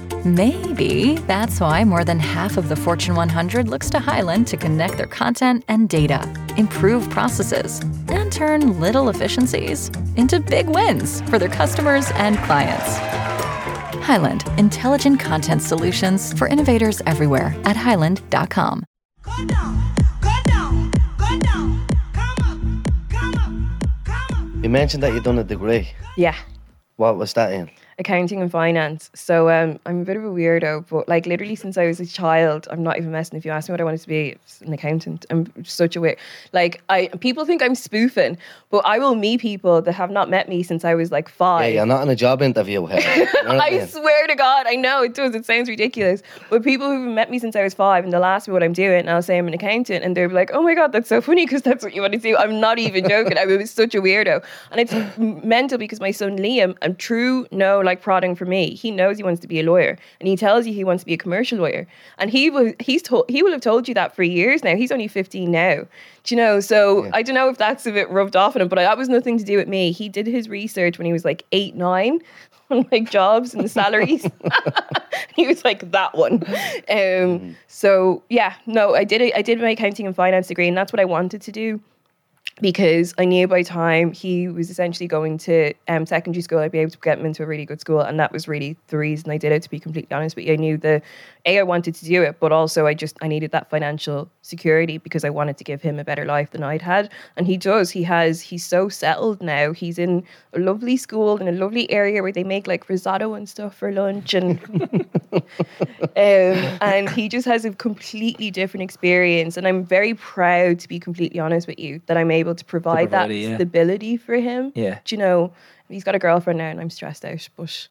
Maybe that's why more than half of the Fortune one hundred looks to Highland to connect their content and data, improve processes, and turn little efficiencies into big wins for their customers and clients. Highland, intelligent content solutions for innovators everywhere at highland dot com. Go down, go down, go down. Come up, come up, come up. You mentioned that you'd done a degree. Yeah. What was that in? accounting and finance. So um, I'm a bit of a weirdo, but like literally since I was a child, I'm not even messing. If you ask me what I wanted to be, it's an accountant. I'm such a weird. Like I, people think I'm spoofing, but I will meet people that have not met me since I was like five. Yeah, you're not in a job interview here. You know what I I mean? swear to God, I know it does. It sounds ridiculous, but people who've met me since I was five and they'll ask me what I'm doing, and I'll say I'm an accountant, and they'll be like, "Oh my God, that's so funny because that's what you want to do." I'm not even joking. I was such a weirdo, and it's mental because my son Liam, and true no like prodding for me. He knows he wants to be a lawyer, and he tells you he wants to be a commercial lawyer, and he will he's told he will have told you that for years now. He's only fifteen now. Do you know? So Yeah. I don't know if that's a bit rubbed off on him, but that was nothing to do with me. He did his research when he was like eight, nine, on like jobs and the salaries. He was like that one. Um, so yeah, no, I did it. I did my accounting and finance degree, and that's what I wanted to do. Because I knew by the time he was essentially going to um, secondary school, I'd be able to get him into a really good school. And that was really the reason I did it, to be completely honest with you. I knew the, A, I wanted to do it, but also I just, I needed that financial security because I wanted to give him a better life than I'd had. And he does. He has, he's so settled now. He's in a lovely school in a lovely area where they make like risotto and stuff for lunch. And um, and he just has a completely different experience. And I'm very proud, to be completely honest with you, that I'm able to provide, provide that it, yeah. stability for him. Yeah. Do you know, he's got a girlfriend now and I'm stressed out, but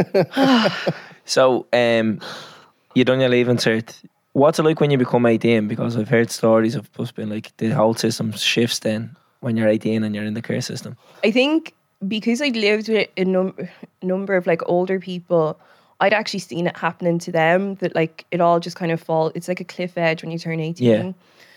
So, um, you done your leaving cert. What's it like when you become eighteen? Because I've heard stories of us being like the whole system shifts then when you're eighteen and you're in the care system. I think because I lived with a num- number of like older people, I'd actually seen it happening to them, that like it all just kind of fall. It's like a cliff edge when you turn eighteen. Yeah.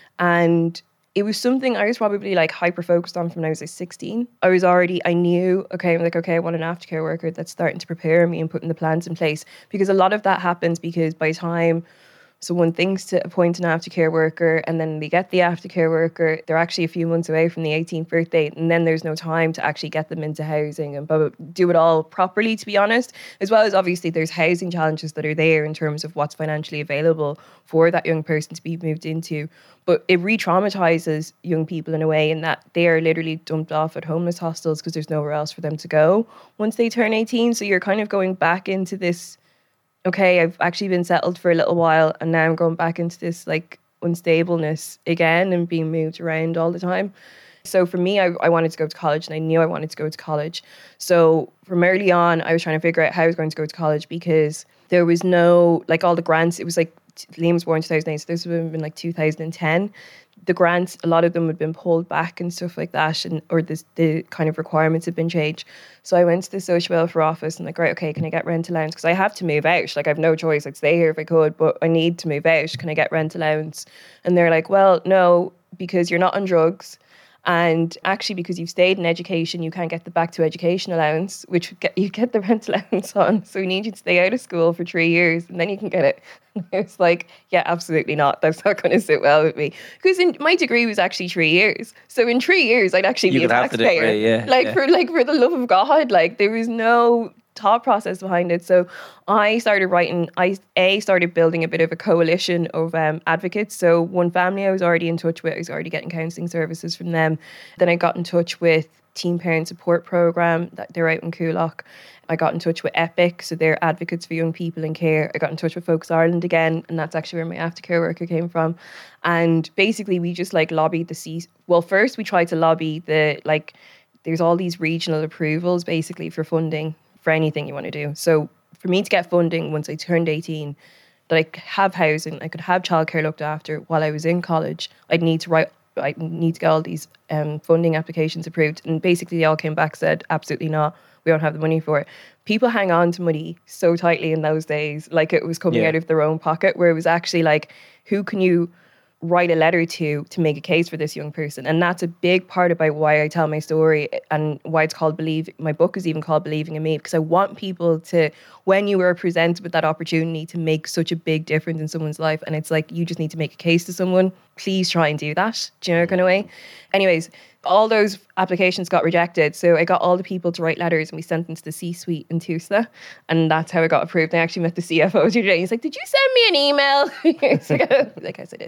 And it was something I was probably like hyper focused on from when I was like sixteen. I was already, I knew, okay, I'm like, okay, I want an aftercare worker that's starting to prepare me and putting the plans in place. Because a lot of that happens because by the time someone thinks to appoint an aftercare worker and then they get the aftercare worker, they're actually a few months away from the eighteenth birthday, and then there's no time to actually get them into housing and blah, blah, do it all properly, to be honest. As well as obviously there's housing challenges that are there in terms of what's financially available for that young person to be moved into. But it re-traumatizes young people in a way in that they are literally dumped off at homeless hostels because there's nowhere else for them to go once they turn eighteen. So you're kind of going back into this, okay, I've actually been settled for a little while and now I'm going back into this like unstableness again and being moved around all the time. So for me, I, I wanted to go to college and I knew I wanted to go to college. So from early on, I was trying to figure out how I was going to go to college because there was no, like all the grants, it was like, Liam was born in two thousand eight, so this would have been like two thousand ten. The grants, a lot of them had been pulled back and stuff like that, and or this, the kind of requirements had been changed. So I went to the social welfare office and like, right, okay, can I get rent allowance? Because I have to move out. Like I have no choice. I'd stay here if I could, but I need to move out. Can I get rent allowance? And they're like, well, no, because you're not on drugs. And actually, because you've stayed in education, you can't get the back to education allowance, which get, you get the rent allowance on. So we need you to stay out of school for three years and then you can get it. And I was like, yeah, absolutely not. That's not going to sit well with me. Because in, my degree was actually three years. So in three years, I'd actually You be a could have to do it, taxpayer. yeah, like, yeah. For, like for the love of God, like there was no thought process behind it. So I started writing, I A, started building a bit of a coalition of um, advocates. So one family I was already in touch with, I was already getting counselling services from them. Then I got in touch with Teen Parent Support Programme, that they're out in Coolock. I got in touch with EPIC, so they're advocates for young people in care. I got in touch with Focus Ireland again, and that's actually where my aftercare worker came from. And basically we just like lobbied the C, well first we tried to lobby the, like there's all these regional approvals basically for funding for anything you want to do. So for me to get funding once I turned eighteen, that I could have housing, I could have childcare looked after while I was in college, I'd need to write, I need to get all these um, funding applications approved. And basically they all came back, said, absolutely not, we don't have the money for it. People hang on to money so tightly in those days, like it was coming Yeah. out of their own pocket, where it was actually like, who can you write a letter to to make a case for this young person? And that's a big part about why I tell my story and why it's called Believe. My book is even called Believing in Me, because I want people to, when you are presented with that opportunity to make such a big difference in someone's life, and it's like you just need to make a case to someone, please try and do that. Do you know, kind of way? Anyways, all those applications got rejected. So I got all the people to write letters and we sent them to the C-suite in Tusla. And that's how it got approved. I actually met the C F O today. He's like, did you send me an email? He's like, oh, like I said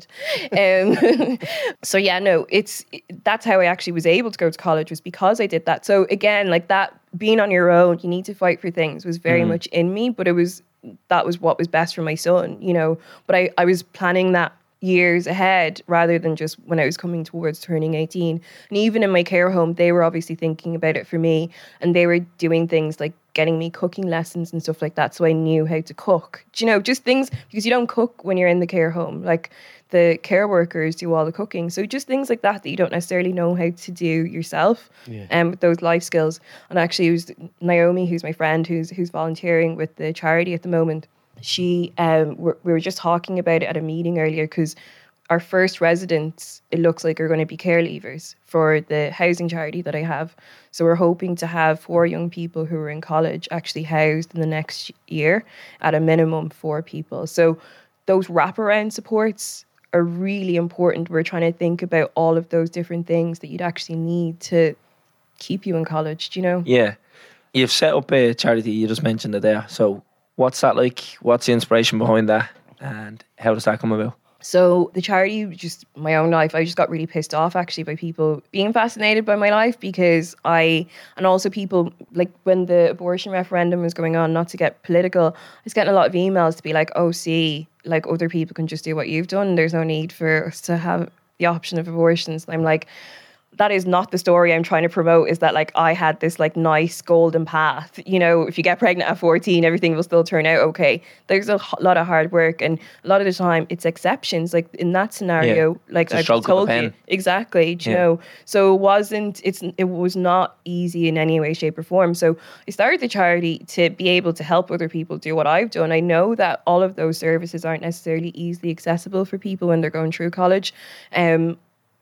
it. Um, so yeah, no, it's, that's how I actually was able to go to college, was because I did that. So again, like that being on your own, you need to fight for things was very Mm. much in me, but it was, that was what was best for my son, you know. But I, I was planning that years ahead rather than just when I was coming towards turning eighteen. And even in my care home, they were obviously thinking about it for me, and they were doing things like getting me cooking lessons and stuff like that, so I knew how to cook. Do you know, just things, because you don't cook when you're in the care home. Like, the care workers do all the cooking. So just things like that that you don't necessarily know how to do yourself, and Yeah. um, with those life skills. And actually, it was Naomi, who's my friend, who's who's volunteering with the charity at the moment. She, um, we're, we were just talking about it at a meeting earlier, because our first residents, it looks like, are going to be care leavers for the housing charity that I have. So we're hoping to have four young people who are in college actually housed in the next year, at a minimum four people. So those wraparound supports are really important. We're trying to think about all of those different things that you'd actually need to keep you in college, do you know? Yeah. You've set up a charity, you just mentioned it there. So what's that like? What's the inspiration behind that? And how does that come about? So the charity, just my own life, I just got really pissed off actually by people being fascinated by my life, because I, and also people, like when the abortion referendum was going on, not to get political, I was getting a lot of emails to be like, oh, see, like other people can just do what you've done. There's no need for us to have the option of abortions. And I'm like, that is not the story I'm trying to promote, is that like I had this like nice golden path. You know, if you get pregnant at fourteen, everything will still turn out okay. There's a h- lot of hard work, and a lot of the time it's exceptions. Like in that scenario, like It's a I've stroke of the told you. pen. Exactly. Do you Yeah. know? So it wasn't, it's, it was not easy in any way, shape or form. So I started the charity to be able to help other people do what I've done. I know that all of those services aren't necessarily easily accessible for people when they're going through college. Um,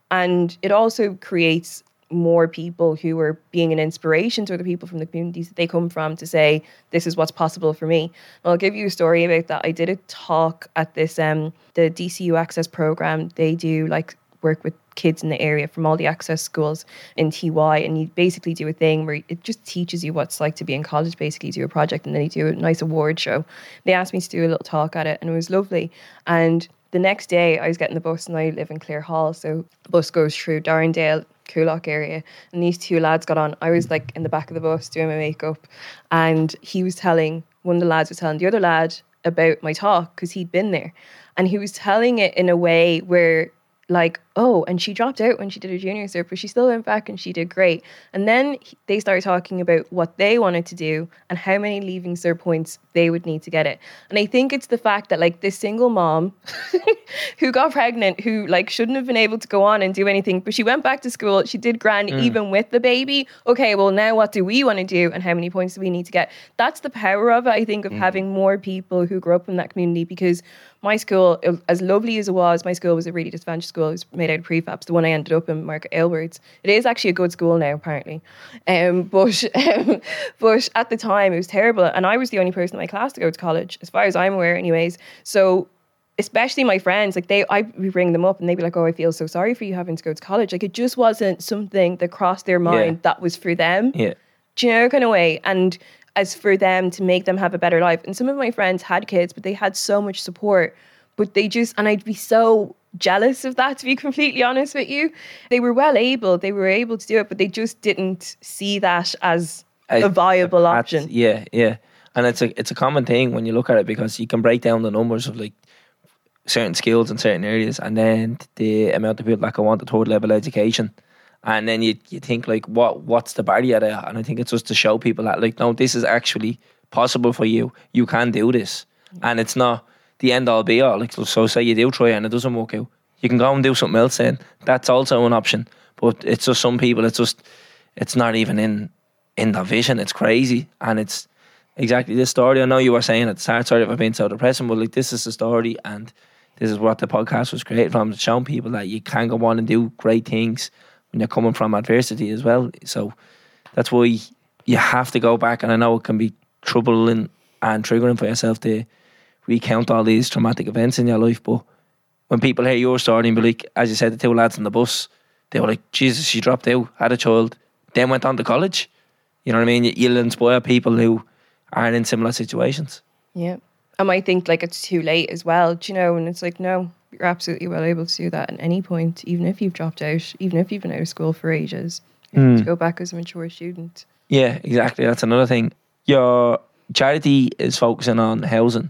And it also creates more people who are being an inspiration to other people from the communities that they come from, to say, this is what's possible for me. And I'll give you a story about that. I did a talk at this, um, the D C U Access program. They do like work with kids in the area from all the access schools in T Y, and you basically do a thing where it just teaches you what it's like to be in college. Basically, you do a project and then you do a nice award show. They asked me to do a little talk at it, and it was lovely. And the next day I was getting the bus, and I live in Clare Hall, so the bus goes through Darrendale, Coolock area, and these two lads got on. I was like in the back of the bus doing my makeup, and he was telling, one of the lads was telling the other lad about my talk, because he'd been there, and he was telling it in a way where like, oh, and she dropped out when she did her junior cert, but she still went back and she did great. And then he- they started talking about what they wanted to do and how many leaving cert points they would need to get it. And I think it's the fact that like this single mom who got pregnant, who like shouldn't have been able to go on and do anything, but she went back to school, she did grand even with the baby. Okay, well now what do we want to do and how many points do we need to get? That's the power of it, I think, of having more people who grew up in that community, because my school, it- as lovely as it was, my school was a really disadvantaged school. It was made out of prefabs. The one I ended up in, Margaret Aylwards, it is actually a good school now, apparently. Um, but um, but at the time, it was terrible. And I was the only person in my class to go to college, as far as I'm aware, anyways. So especially my friends, like they, I'd be bringing them up and they'd be like, oh, I feel so sorry for you having to go to college. Like it just wasn't something that crossed their mind that was for them. Yeah. Do you know, kind of way? And as for them to make them have a better life. And some of my friends had kids, but they had so much support. But they just, and I'd be so jealous of that, to be completely honest with you. They were well able, they were able to do it, but they just didn't see that as a, A- viable That's- option. Yeah, yeah. And it's a it's a common thing when you look at it, because you can break down the numbers of like certain skills in certain areas, and then the amount of people that go on to third level education. And then you you think like, what what's the barrier there? And I think it's just to show people that like, no, this is actually possible for you. You can do this, and it's not the end all be all. Like, so say you do try and it doesn't work out, you can go and do something else. Then that's also an option. But it's just some people, it's just it's not even in in their vision. It's crazy, and it's exactly this story. I know you were saying at the start, sorry if I've been so depressing, but like this is the story, and this is what the podcast was created from, showing people that you can go on and do great things when you're coming from adversity as well. So that's why you have to go back, and I know it can be troubling and triggering for yourself to recount all these traumatic events in your life, but when people hear your story and be like, as you said, the two lads on the bus, they were like, Jesus, she dropped out, had a child, then went on to college. You know what I mean? You'll inspire people who are in similar situations. Yeah. I might think like it's too late as well, do you know? And it's like, no, you're absolutely well able to do that at any point, even if you've dropped out, even if you've been out of school for ages. You have to go back as a mature student. Yeah, exactly. That's another thing. Your charity is focusing on housing.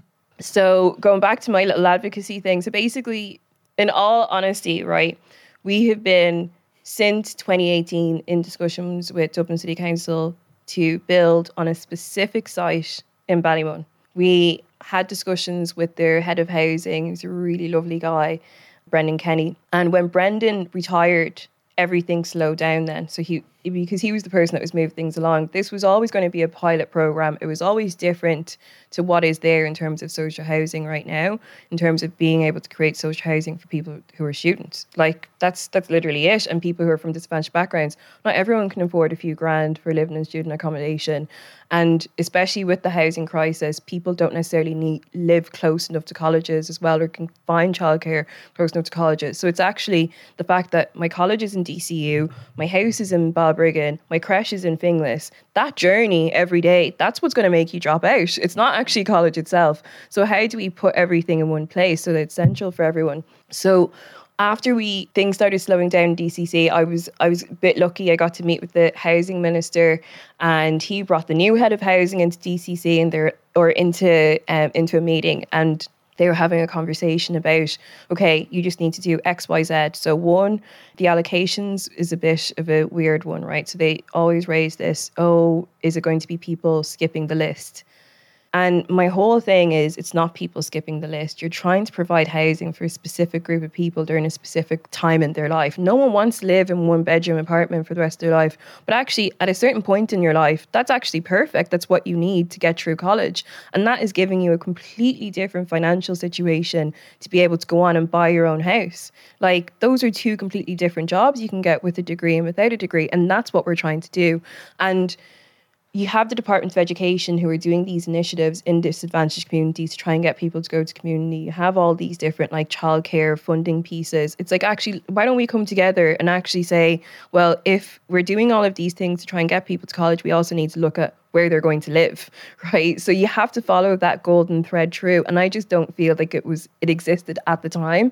So going back to my little advocacy thing. So basically, in all honesty, right, we have been since twenty eighteen in discussions with Dublin City Council to build on a specific site in Ballymun. We had discussions with their head of housing. He's a really lovely guy, Brendan Kenny. And when Brendan retired, everything slowed down then. So he, because he was the person that was moving things along, this was always going to be a pilot program. It was always different to what is there in terms of social housing right now, in terms of being able to create social housing for people who are students. Like that's that's literally it. And people who are from disadvantaged backgrounds. Not everyone can afford a few grand for living in student accommodation. And especially with the housing crisis, people don't necessarily need live close enough to colleges as well, or can find childcare close enough to colleges. So it's actually the fact that my college is in D C U, my house is in Balbriggan, my creche is in Finglas. That journey every day, that's what's going to make you drop out. It's not actually college itself. So how do we put everything in one place so that it's essential for everyone? So after we things started slowing down in D C C, I was I was a bit lucky. I got to meet with the housing minister, and he brought the new head of housing into D C C and there or into um, into a meeting, and they were having a conversation about, okay, you just need to do X, Y, Z. So one, the allocations is a bit of a weird one, right? So they always raise this, oh, is it going to be people skipping the list? And my whole thing is, it's not people skipping the list. You're trying to provide housing for a specific group of people during a specific time in their life. No one wants to live in one bedroom apartment for the rest of their life. But actually, at a certain point in your life, that's actually perfect. That's what you need to get through college. And that is giving you a completely different financial situation to be able to go on and buy your own house. Like, those are two completely different jobs you can get with a degree and without a degree. And that's what we're trying to do. And you have the Department of Education who are doing these initiatives in disadvantaged communities to try and get people to go to community. You have all these different like childcare funding pieces. It's like, actually, why don't we come together and actually say, well, if we're doing all of these things to try and get people to college, we also need to look at where they're going to live, right? So you have to follow that golden thread through. And I just don't feel like it was it existed at the time.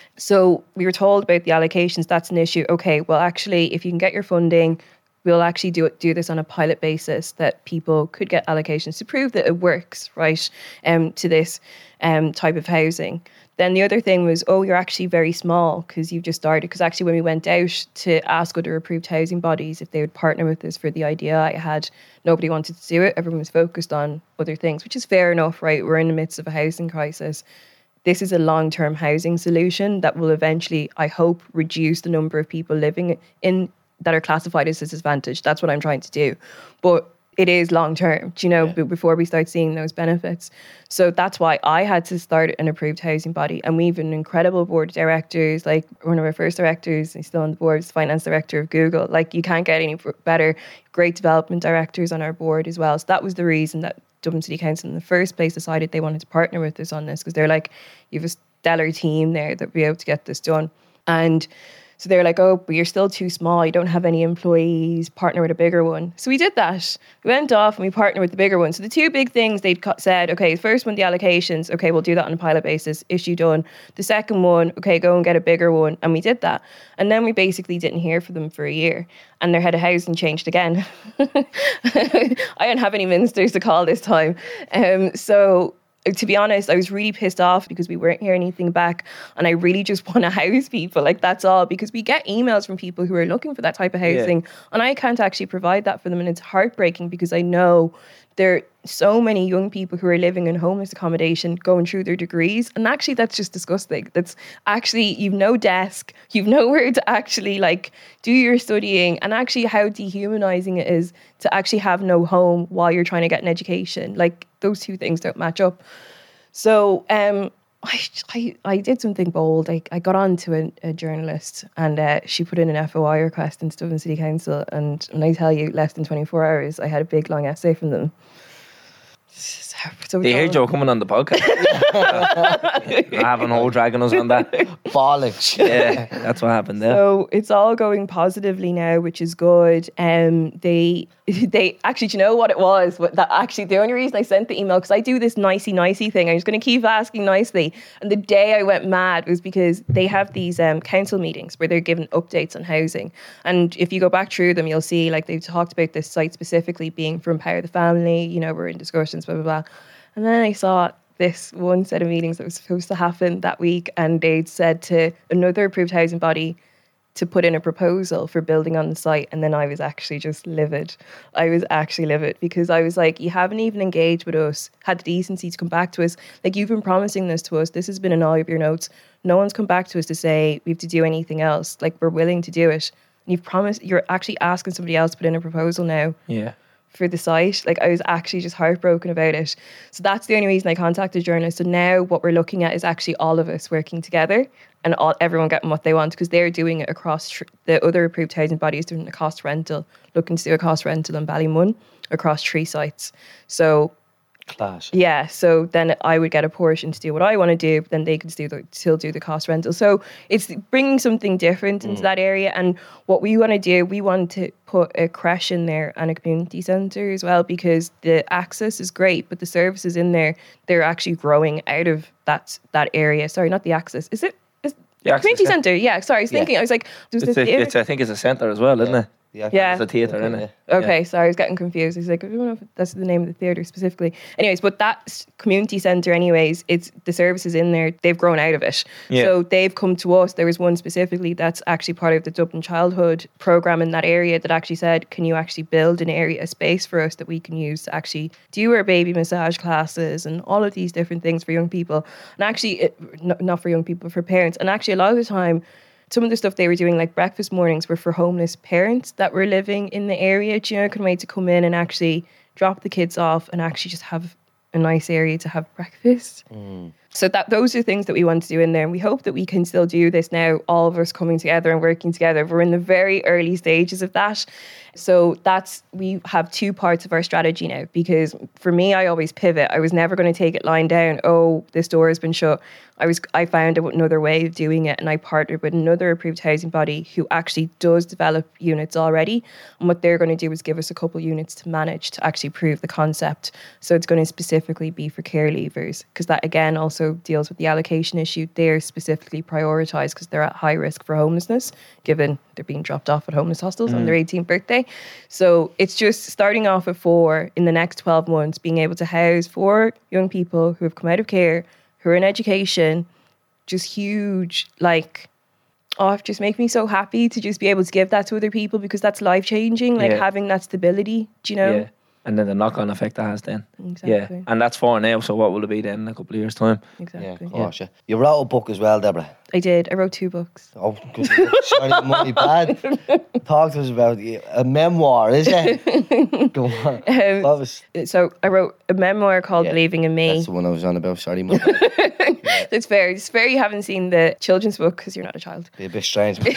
So we were told about the allocations. That's an issue. Okay, well, actually, if you can get your funding, we'll actually do it, do this on a pilot basis that people could get allocations to prove that it works, right, um, to this um, type of housing. Then the other thing was, oh, you're actually very small because you've just started. Because actually when we went out to ask other approved housing bodies if they would partner with us for the idea I had, nobody wanted to do it. Everyone was focused on other things, which is fair enough, right? We're in the midst of a housing crisis. This is a long-term housing solution that will eventually, I hope, reduce the number of people living in that are classified as disadvantaged. That's what I'm trying to do. But it is long term, you know, yeah. before we start seeing those benefits. So that's why I had to start an approved housing body. And we have an incredible board of directors, like one of our first directors, he's still on the board, is finance director of Google. Like, you can't get any better. Great development directors on our board as well. So that was the reason that Dublin City Council in the first place decided they wanted to partner with us on this, because they're like, you have a stellar team there that will be able to get this done. And so they're like, oh, but you're still too small. You don't have any employees. Partner with a bigger one. So we did that. We went off and we partnered with the bigger one. So the two big things they'd said, okay, the first one, the allocations. Okay, we'll do that on a pilot basis. Issue done. The second one, okay, go and get a bigger one. And we did that. And then we basically didn't hear from them for a year. And their head of housing changed again. I didn't have any ministers to call this time. Um, so... To be honest, I was really pissed off because we weren't hearing anything back, and I really just want to house people. Like, that's all, because we get emails from people who are looking for that type of housing, yeah. and I can't actually provide that for them, and it's heartbreaking because I know there are so many young people who are living in homeless accommodation going through their degrees, and actually that's just disgusting. That's actually, you've no desk, you've nowhere to actually like do your studying, and actually how dehumanizing it is to actually have no home while you're trying to get an education. Like, those two things don't match up. So um, I, I I did something bold. I, I got on to a, a journalist, and uh, she put in an F O I request into Dublin City Council, and when I tell you less than twenty-four hours, I had a big long essay from them. So They hear Joe coming on the podcast. Having whole dragging us on that. Bollocks. Yeah, that's what happened there. So it's all going positively now, which is good. Um, they, they actually, do you know what it was? What that actually, the only reason I sent the email, because I do this nicey nicey thing. I was going to keep asking nicely, and the day I went mad was because they have these um, council meetings where they're given updates on housing, and if you go back through them, you'll see like they've talked about this site specifically being for Empower the Family. You know, we're in discussions, blah blah blah, and then I saw this one set of meetings that was supposed to happen that week, and they'd said to another approved housing body to put in a proposal for building on the site. And then I was actually just livid. I was actually livid because I was like, you haven't even engaged with us, had the decency to come back to us. Like, you've been promising this to us. This has been in all of your notes. No one's come back to us to say we have to do anything else. Like, we're willing to do it. And you've promised, you're actually asking somebody else to put in a proposal now. Yeah. For the site. Like, I was actually just heartbroken about it. So that's the only reason I contacted journalists. So now what we're looking at is actually all of us working together and all, everyone getting what they want, because they're doing it across tr- the other approved housing bodies doing a cost rental, looking to do a cost rental in Ballymun across three sites. So Class. yeah, so then I would get a portion to do what I want to do, but then they could still do, still do the cost rental. So it's bringing something different into that area. And what we want to do, we want to put a creche in there and a community centre as well, because the access is great, but the services in there, they're actually growing out of that that area. Sorry, not the access. Is it? Is The access, community yeah. centre? Yeah, sorry, I was Yeah. thinking, I was like, there's It's this a, it's, I think it's a centre as well, isn't it? Yeah. Yeah. It's a theatre, isn't it? Okay, sorry, I was getting confused. I was like, I don't know if that's the name of the theatre specifically. Anyways, but that s- community centre, anyways, it's the services in there, they've grown out of it. Yeah. So they've come to us. There was one specifically that's actually part of the Dublin Childhood programme in that area that actually said, can you actually build an area, a space for us that we can use to actually do our baby massage classes and all of these different things for young people. And actually, it, n- not for young people, for parents. And actually, a lot of the time, some of the stuff they were doing, like breakfast mornings, were for homeless parents that were living in the area. Do you know, can wait to come in and actually drop the kids off and actually just have a nice area to have breakfast. Mm. So that those are things that we want to do in there. And we hope that we can still do this now, all of us coming together and working together. We're in the very early stages of that. So that's, we have two parts of our strategy now, because for me, I always pivot. I was never going to take it lying down, oh, this door has been shut. I was, I found another way of doing it, and I partnered with another approved housing body who actually does develop units already. And what they're going to do is give us a couple units to manage to actually prove the concept. So it's going to specifically be for care leavers, because that again also deals with the allocation issue. They're specifically prioritised because they're at high risk for homelessness, given they're being dropped off at homeless hostels mm. on their eighteenth birthday. So it's just starting off at four in the next twelve months, being able to house four young people who have come out of care, who are in education. Just huge, like, oh, it just makes me so happy to just be able to give that to other people, because that's life changing, like yeah. having that stability, do you know? Yeah. And then the knock-on effect that has then. Exactly. Yeah. And that's four now, so what will it be then in a couple of years' time? Exactly. Yeah, of course, yeah. You wrote a book as well, Deborah. I did. I wrote two books. Oh, good. Sorry, my bad. Talk to us about it. A memoir, is it? Go on. Um, What was- So I wrote a memoir called Yeah, Believing in Me. That's the one I was on about. Sorry, my bad. It's fair. It's fair you haven't seen the children's book because you're not a child. Be a bit strange. Close.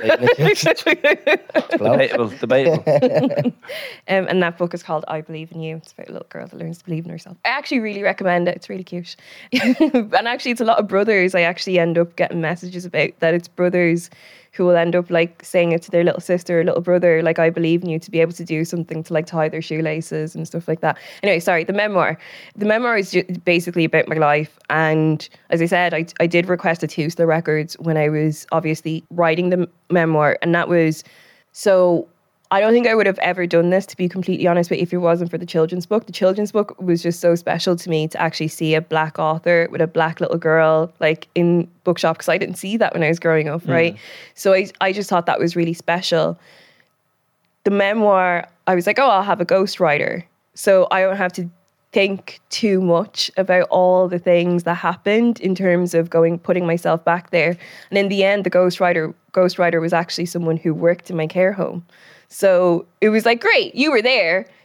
Debatable, debatable. Um, and that book is called I Believe in You. It's about a little girl that learns to believe in herself. I actually really recommend it. It's really cute. And actually, it's a lot of brothers I actually end up getting messages about, that it's brothers who will end up like saying it to their little sister or little brother, like, I believe in you, to be able to do something to like tie their shoelaces and stuff like that. Anyway, sorry, the memoir. The memoir is ju- basically about my life. And as I said, I, I did request a Tusla Records when I was obviously writing the memoir. And that was, so I don't think I would have ever done this, to be completely honest, but if it wasn't for the children's book. The children's book was just so special to me, to actually see a black author with a black little girl like in bookshop, because I didn't see that when I was growing up, right? Mm. So I, I just thought that was really special. The memoir, I was like, oh, I'll have a ghostwriter, so I don't have to think too much about all the things that happened in terms of going, putting myself back there. And in the end, the ghostwriter, ghostwriter was actually someone who worked in my care home. So it was like, great, you were there,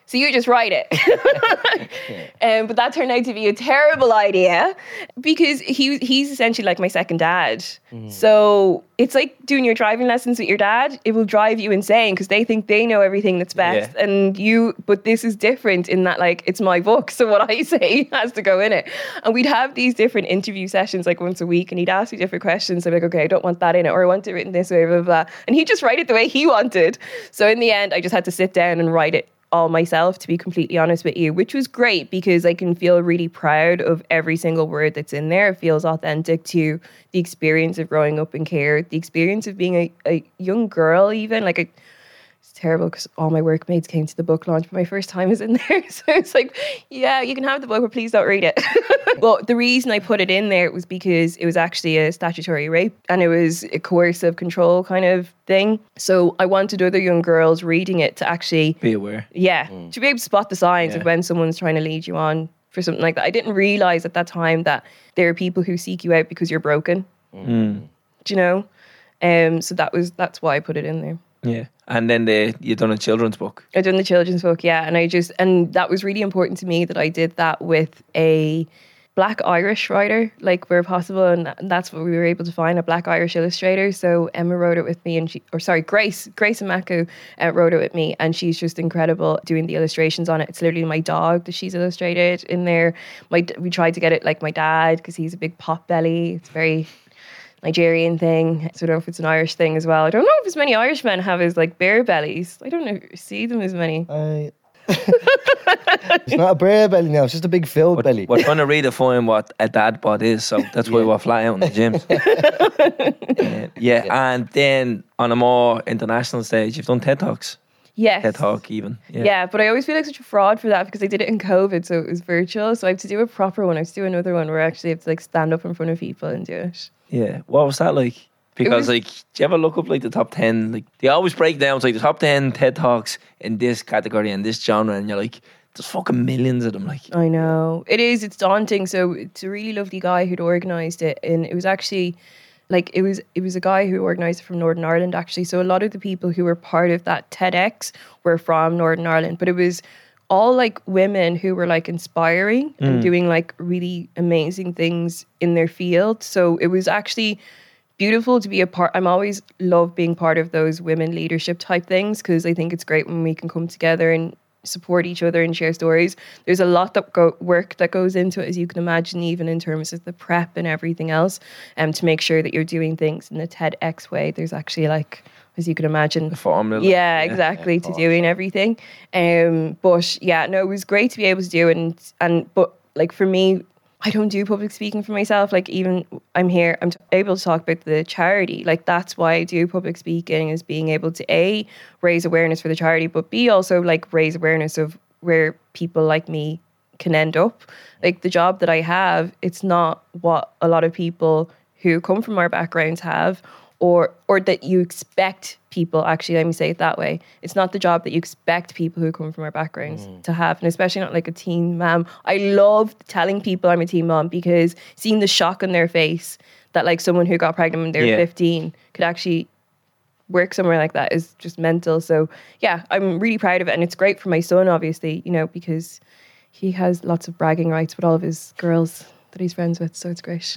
So you just write it. um, but that turned out to be a terrible idea because he he's essentially like my second dad. Mm. So it's like doing your driving lessons with your dad. It will drive you insane because they think they know everything that's best. Yeah. And you, but this is different in that like it's my book. So what I say has to go in it. And we'd have these different interview sessions like once a week and he'd ask me different questions. I'm like, okay, I don't want that in it or I want it written this way, blah, blah, blah. And he'd just write it the way he wanted. So in the end, I just had to sit down and write it all myself, to be completely honest with you, which was great because I can feel really proud of every single word that's in there. It feels authentic to the experience of growing up in care, the experience of being a, a young girl even. Like, a, it's terrible because all my workmates came to the book launch, but my first time was in there. So it's like, yeah, you can have the book, but please don't read it. But the reason I put it in there was because it was actually a statutory rape and it was a coercive control kind of thing. So I wanted other young girls reading it to actually be aware. Yeah, mm. to be able to spot the signs yeah. of when someone's trying to lead you on for something like that. I didn't realize at that time that there are people who seek you out because you're broken. Mm. Do you know? Um, so that was that's why I put it in there. Yeah. And then the you done a children's book. I done the children's book, yeah. And I just and that was really important to me that I did that with a Black Irish writer, like where possible, and that's what we were able to find, a Black Irish illustrator. So Emma wrote it with me, and she, or sorry, Grace, Grace Amaku uh, wrote it with me, and she's just incredible doing the illustrations on it. It's literally my dog that she's illustrated in there. My we tried to get it like my dad because he's a big pot belly. It's very Nigerian thing. I don't know if it's an Irish thing as well. I don't know if as many Irishmen have as like bear bellies. I don't know, see them as many. I It's not a bear belly now, it's just a big filled we're, belly. We're trying to redefine what a dad bod is, so that's why yeah. we're flat out in the gym. uh, yeah. yeah, and then on a more international stage, you've done TED Talks. Yes. TED Talk even. Yeah. yeah, but I always feel like such a fraud for that because I did it in COVID, so it was virtual. So I have to do a proper one. I have to do another one where I actually have to like stand up in front of people and do it. Yeah. What was that like? Because was, like, do you ever look up like the top ten? Like they always break down. It's like the top ten TED Talks in this category and this genre, and you're like, there's fucking millions of them. Like, I know it is. It's daunting. So it's a really lovely guy who'd organised it, and it was actually like it was it was a guy who organised it from Northern Ireland actually. So a lot of the people who were part of that TEDx were from Northern Ireland, but it was all like women who were like inspiring mm. and doing like really amazing things in their field. So it was actually beautiful to be a part. I'm always love being part of those women leadership type things because I think it's great when we can come together and support each other and share stories. There's a lot that go work that goes into it, as you can imagine, even in terms of the prep and everything else, and um, to make sure that you're doing things in the TEDx way. There's actually like, as you can imagine, the formula. Yeah, exactly, yeah, to awesome. doing everything. Um, but yeah, no, it was great to be able to do it, and and but like for me, I don't do public speaking for myself. Like even I'm here, I'm able to talk about the charity. Like that's why I do public speaking, is being able to A, raise awareness for the charity, but B, also like raise awareness of where people like me can end up. Like the job that I have, it's not what a lot of people who come from our backgrounds have, or or that you expect people, actually, let me say it that way. It's not the job that you expect people who come from our backgrounds mm. to have, and especially not like a teen mom. I love telling people I'm a teen mom because seeing the shock on their face that like someone who got pregnant when they were yeah. fifteen could actually work somewhere like that is just mental. So yeah, I'm really proud of it, and it's great for my son, obviously, you know, because he has lots of bragging rights with all of his girls that he's friends with, so it's great.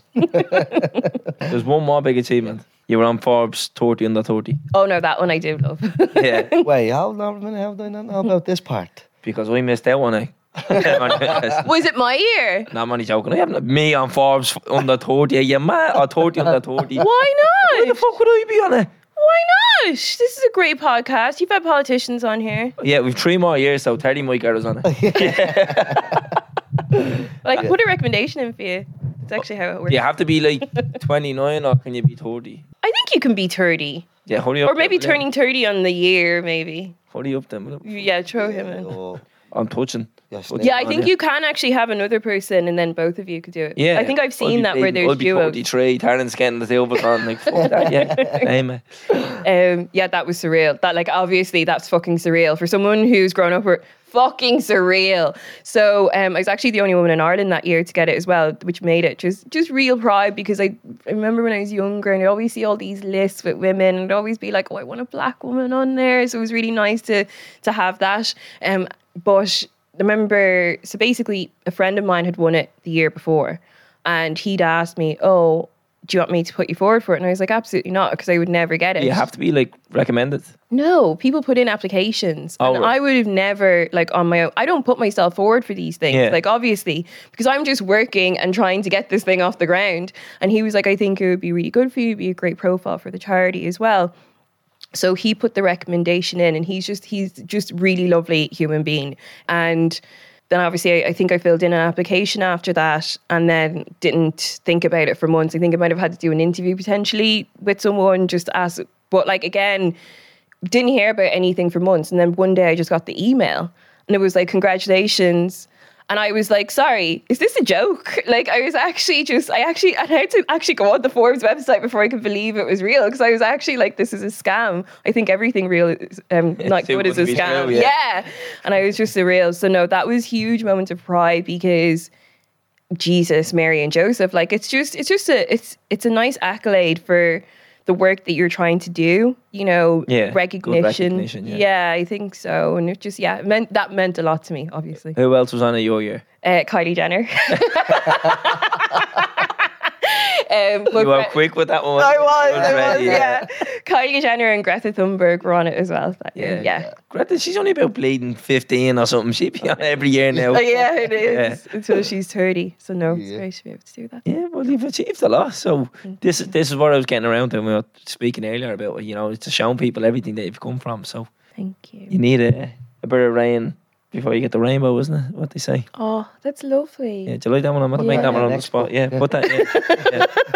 There's one more big achievement. You were on Forbes thirty under thirty. Oh no, that one I do love. Yeah. Wait, hold on a minute, how do I not know about this part? Because we missed that one, eh? Was it my year? No, I'm only joking. I haven't me on Forbes under thirty. Are you mad? Or thirty under thirty. Why not? Why the fuck would I be on it? Why not? This is a great podcast. You've had politicians on here. Yeah, we've three more years, so thirty might get us on it. Like, put a recommendation in for you. It's actually how it works. Do you have to be like twenty-nine or can you be thirty? I think you can be thirty. Yeah, hurry up. Or maybe then, turning thirty on the year, maybe. Hurry up then. Yeah, throw him in. Oh. I'm touching. Yes, Yeah, I think you can actually have another person and then both of you could do it. Yeah. I think I've seen that where there's I'll be duos. forty-three, Taryn's getting the Silverton, like, fuck that, yeah. Hey, man. Um, yeah, that was surreal. That, like, obviously that's fucking surreal. For someone who's grown up with fucking surreal. So um, I was actually the only woman in Ireland that year to get it as well, which made it just just real pride, because I, I remember when I was younger and I'd always see all these lists with women and I'd always be like, oh, I want a black woman on there. So it was really nice to to have that. Um, but I remember, so basically a friend of mine had won it the year before, and he'd asked me, oh, do you want me to put you forward for it? And I was like, absolutely not, because I would never get it. You have to be like recommended. No, people put in applications, Oh, and right. I would have never, like, on my own. I don't put myself forward for these things, Yeah. like, obviously, because I'm just working and trying to get this thing off the ground. And he was like, I think it would be really good for you, be a great profile for the charity as well. So he put the recommendation in, and he's just he's just really lovely human being. And then obviously I, I think I filled in an application after that, and then didn't think about it for months. I think I might have had to do an interview potentially with someone, just ask. But like, again, didn't hear about anything for months. And then one day I just got the email, and it was like, congratulations. And I was like, sorry, is this a joke? Like, I was actually just, I actually, I had to actually go on the Forbes website before I could believe it was real, because I was actually like, this is a scam. I think everything real is um, not too good is good a to be scam. true, yeah. yeah. And I was just surreal. So no, that was huge moment of pride, because Jesus, Mary and Joseph, like, it's just, it's just a, it's, it's a nice accolade for the work that you're trying to do, you know, Yeah, good recognition. recognition, yeah. I think so. And it just, yeah, it meant, that meant a lot to me, obviously. Who else was on it your year? Uh, Kylie Jenner. um, but You were Gre- quick with that one. I was, You I was, ready, yeah. Kylie Jenner and Greta Thunberg were on it as well. That year. Yeah. Yeah. Greta, she's only about bleeding fifteen or something. She'd be on every year now. Oh, yeah, it is. Until she's thirty. So no, it's Yeah. great to be able to do that. Yeah, well, you've achieved a lot. So this is this is what I was getting around to when we were speaking earlier about. You know, it's to show people everything that you've come from. So Thank you. you need a, a bit of rain before you get the rainbow, isn't it? What they say. Oh, that's lovely. Yeah, do you like that one? I'm going to make Yeah. that one on the Next spot. one. Yeah, Yeah. put that in.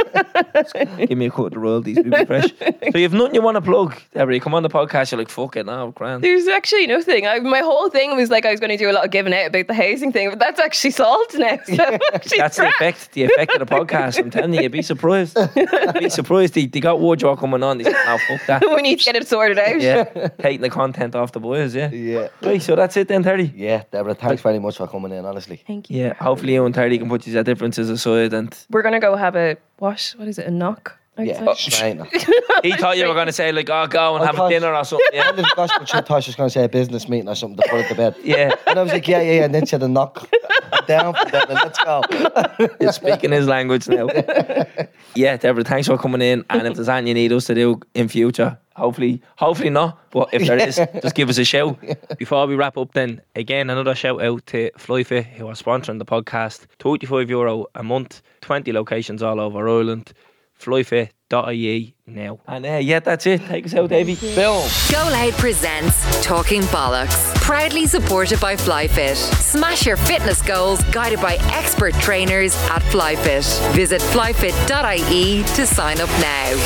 Yeah. Give me a cut of the royalties, we'll be fresh. So you've nothing you want to plug, Deborah. You come on the podcast, you're like, fuck it, no, grand. There's actually nothing. I, my whole thing was like I was going to do a lot of giving out about the housing thing, but that's actually solved now. So actually That's the crap. effect, the effect of the podcast. I'm telling you, you'd be surprised. Be surprised. They, they got Wardrobe coming on. They said, no, fuck that. We need to get it sorted out. Yeah, taking the content off the boys, yeah. Yeah. Right, so that's it then, Terry. Yeah, Deborah, thanks very much for coming in, honestly. Thank you. Yeah, hopefully you and Terry can put these differences aside. And We're going to go have a, what? What is it? A knock? Yeah, outside? right. he thought you were going to say, like, oh, go and I have a thought- dinner or something. I Yeah. live gospel church, thought she was going to say a business meeting or something to put it to bed. Yeah. And I was like, yeah, yeah, yeah. And then she had a knock. I'm down for that. Let's go. You're speaking his language now. Yeah, Deborah, thanks for coming in. And if there's anything you need us to do in future, hopefully, hopefully not. But if there is, just give us a shout. Before we wrap up, then again, another shout out to Flyfit, who are sponsoring the podcast. twenty-five euro a month, twenty locations all over Ireland. flyfit dot I E now. And uh, yeah, that's it. Take us out, Davey. Boom. Go Loud presents Talking Bollocks, proudly supported by Flyfit. Smash your fitness goals, guided by expert trainers at Flyfit. Visit flyfit dot I E to sign up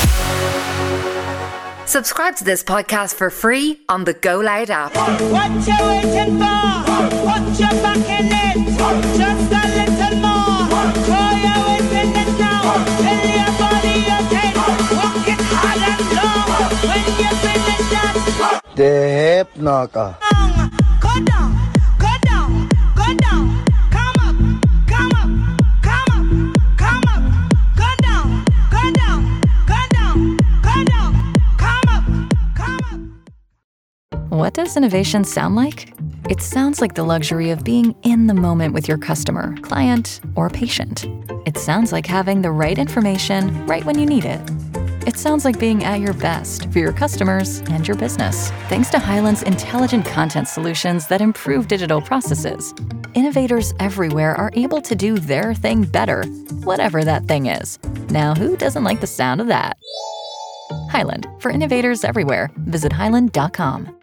now. Subscribe to this podcast for free on the Go Loud app. What you waiting for? Put your back in it. Just a little more. Throw your weight in it now. Tell your body okay. Walk it hard and long. When you finish that, The hip knocker. go down, go down, go down. Come up, come up, come up, come up. Go down, go down, go down, go down. Come up, come up. What does innovation sound like? It sounds like the luxury of being in the moment with your customer, client, or patient. It sounds like having the right information right when you need it. It sounds like being at your best for your customers and your business. Thanks to Highland's intelligent content solutions that improve digital processes, innovators everywhere are able to do their thing better, whatever that thing is. Now, who doesn't like the sound of that? Highland, for innovators everywhere. Visit highland dot com.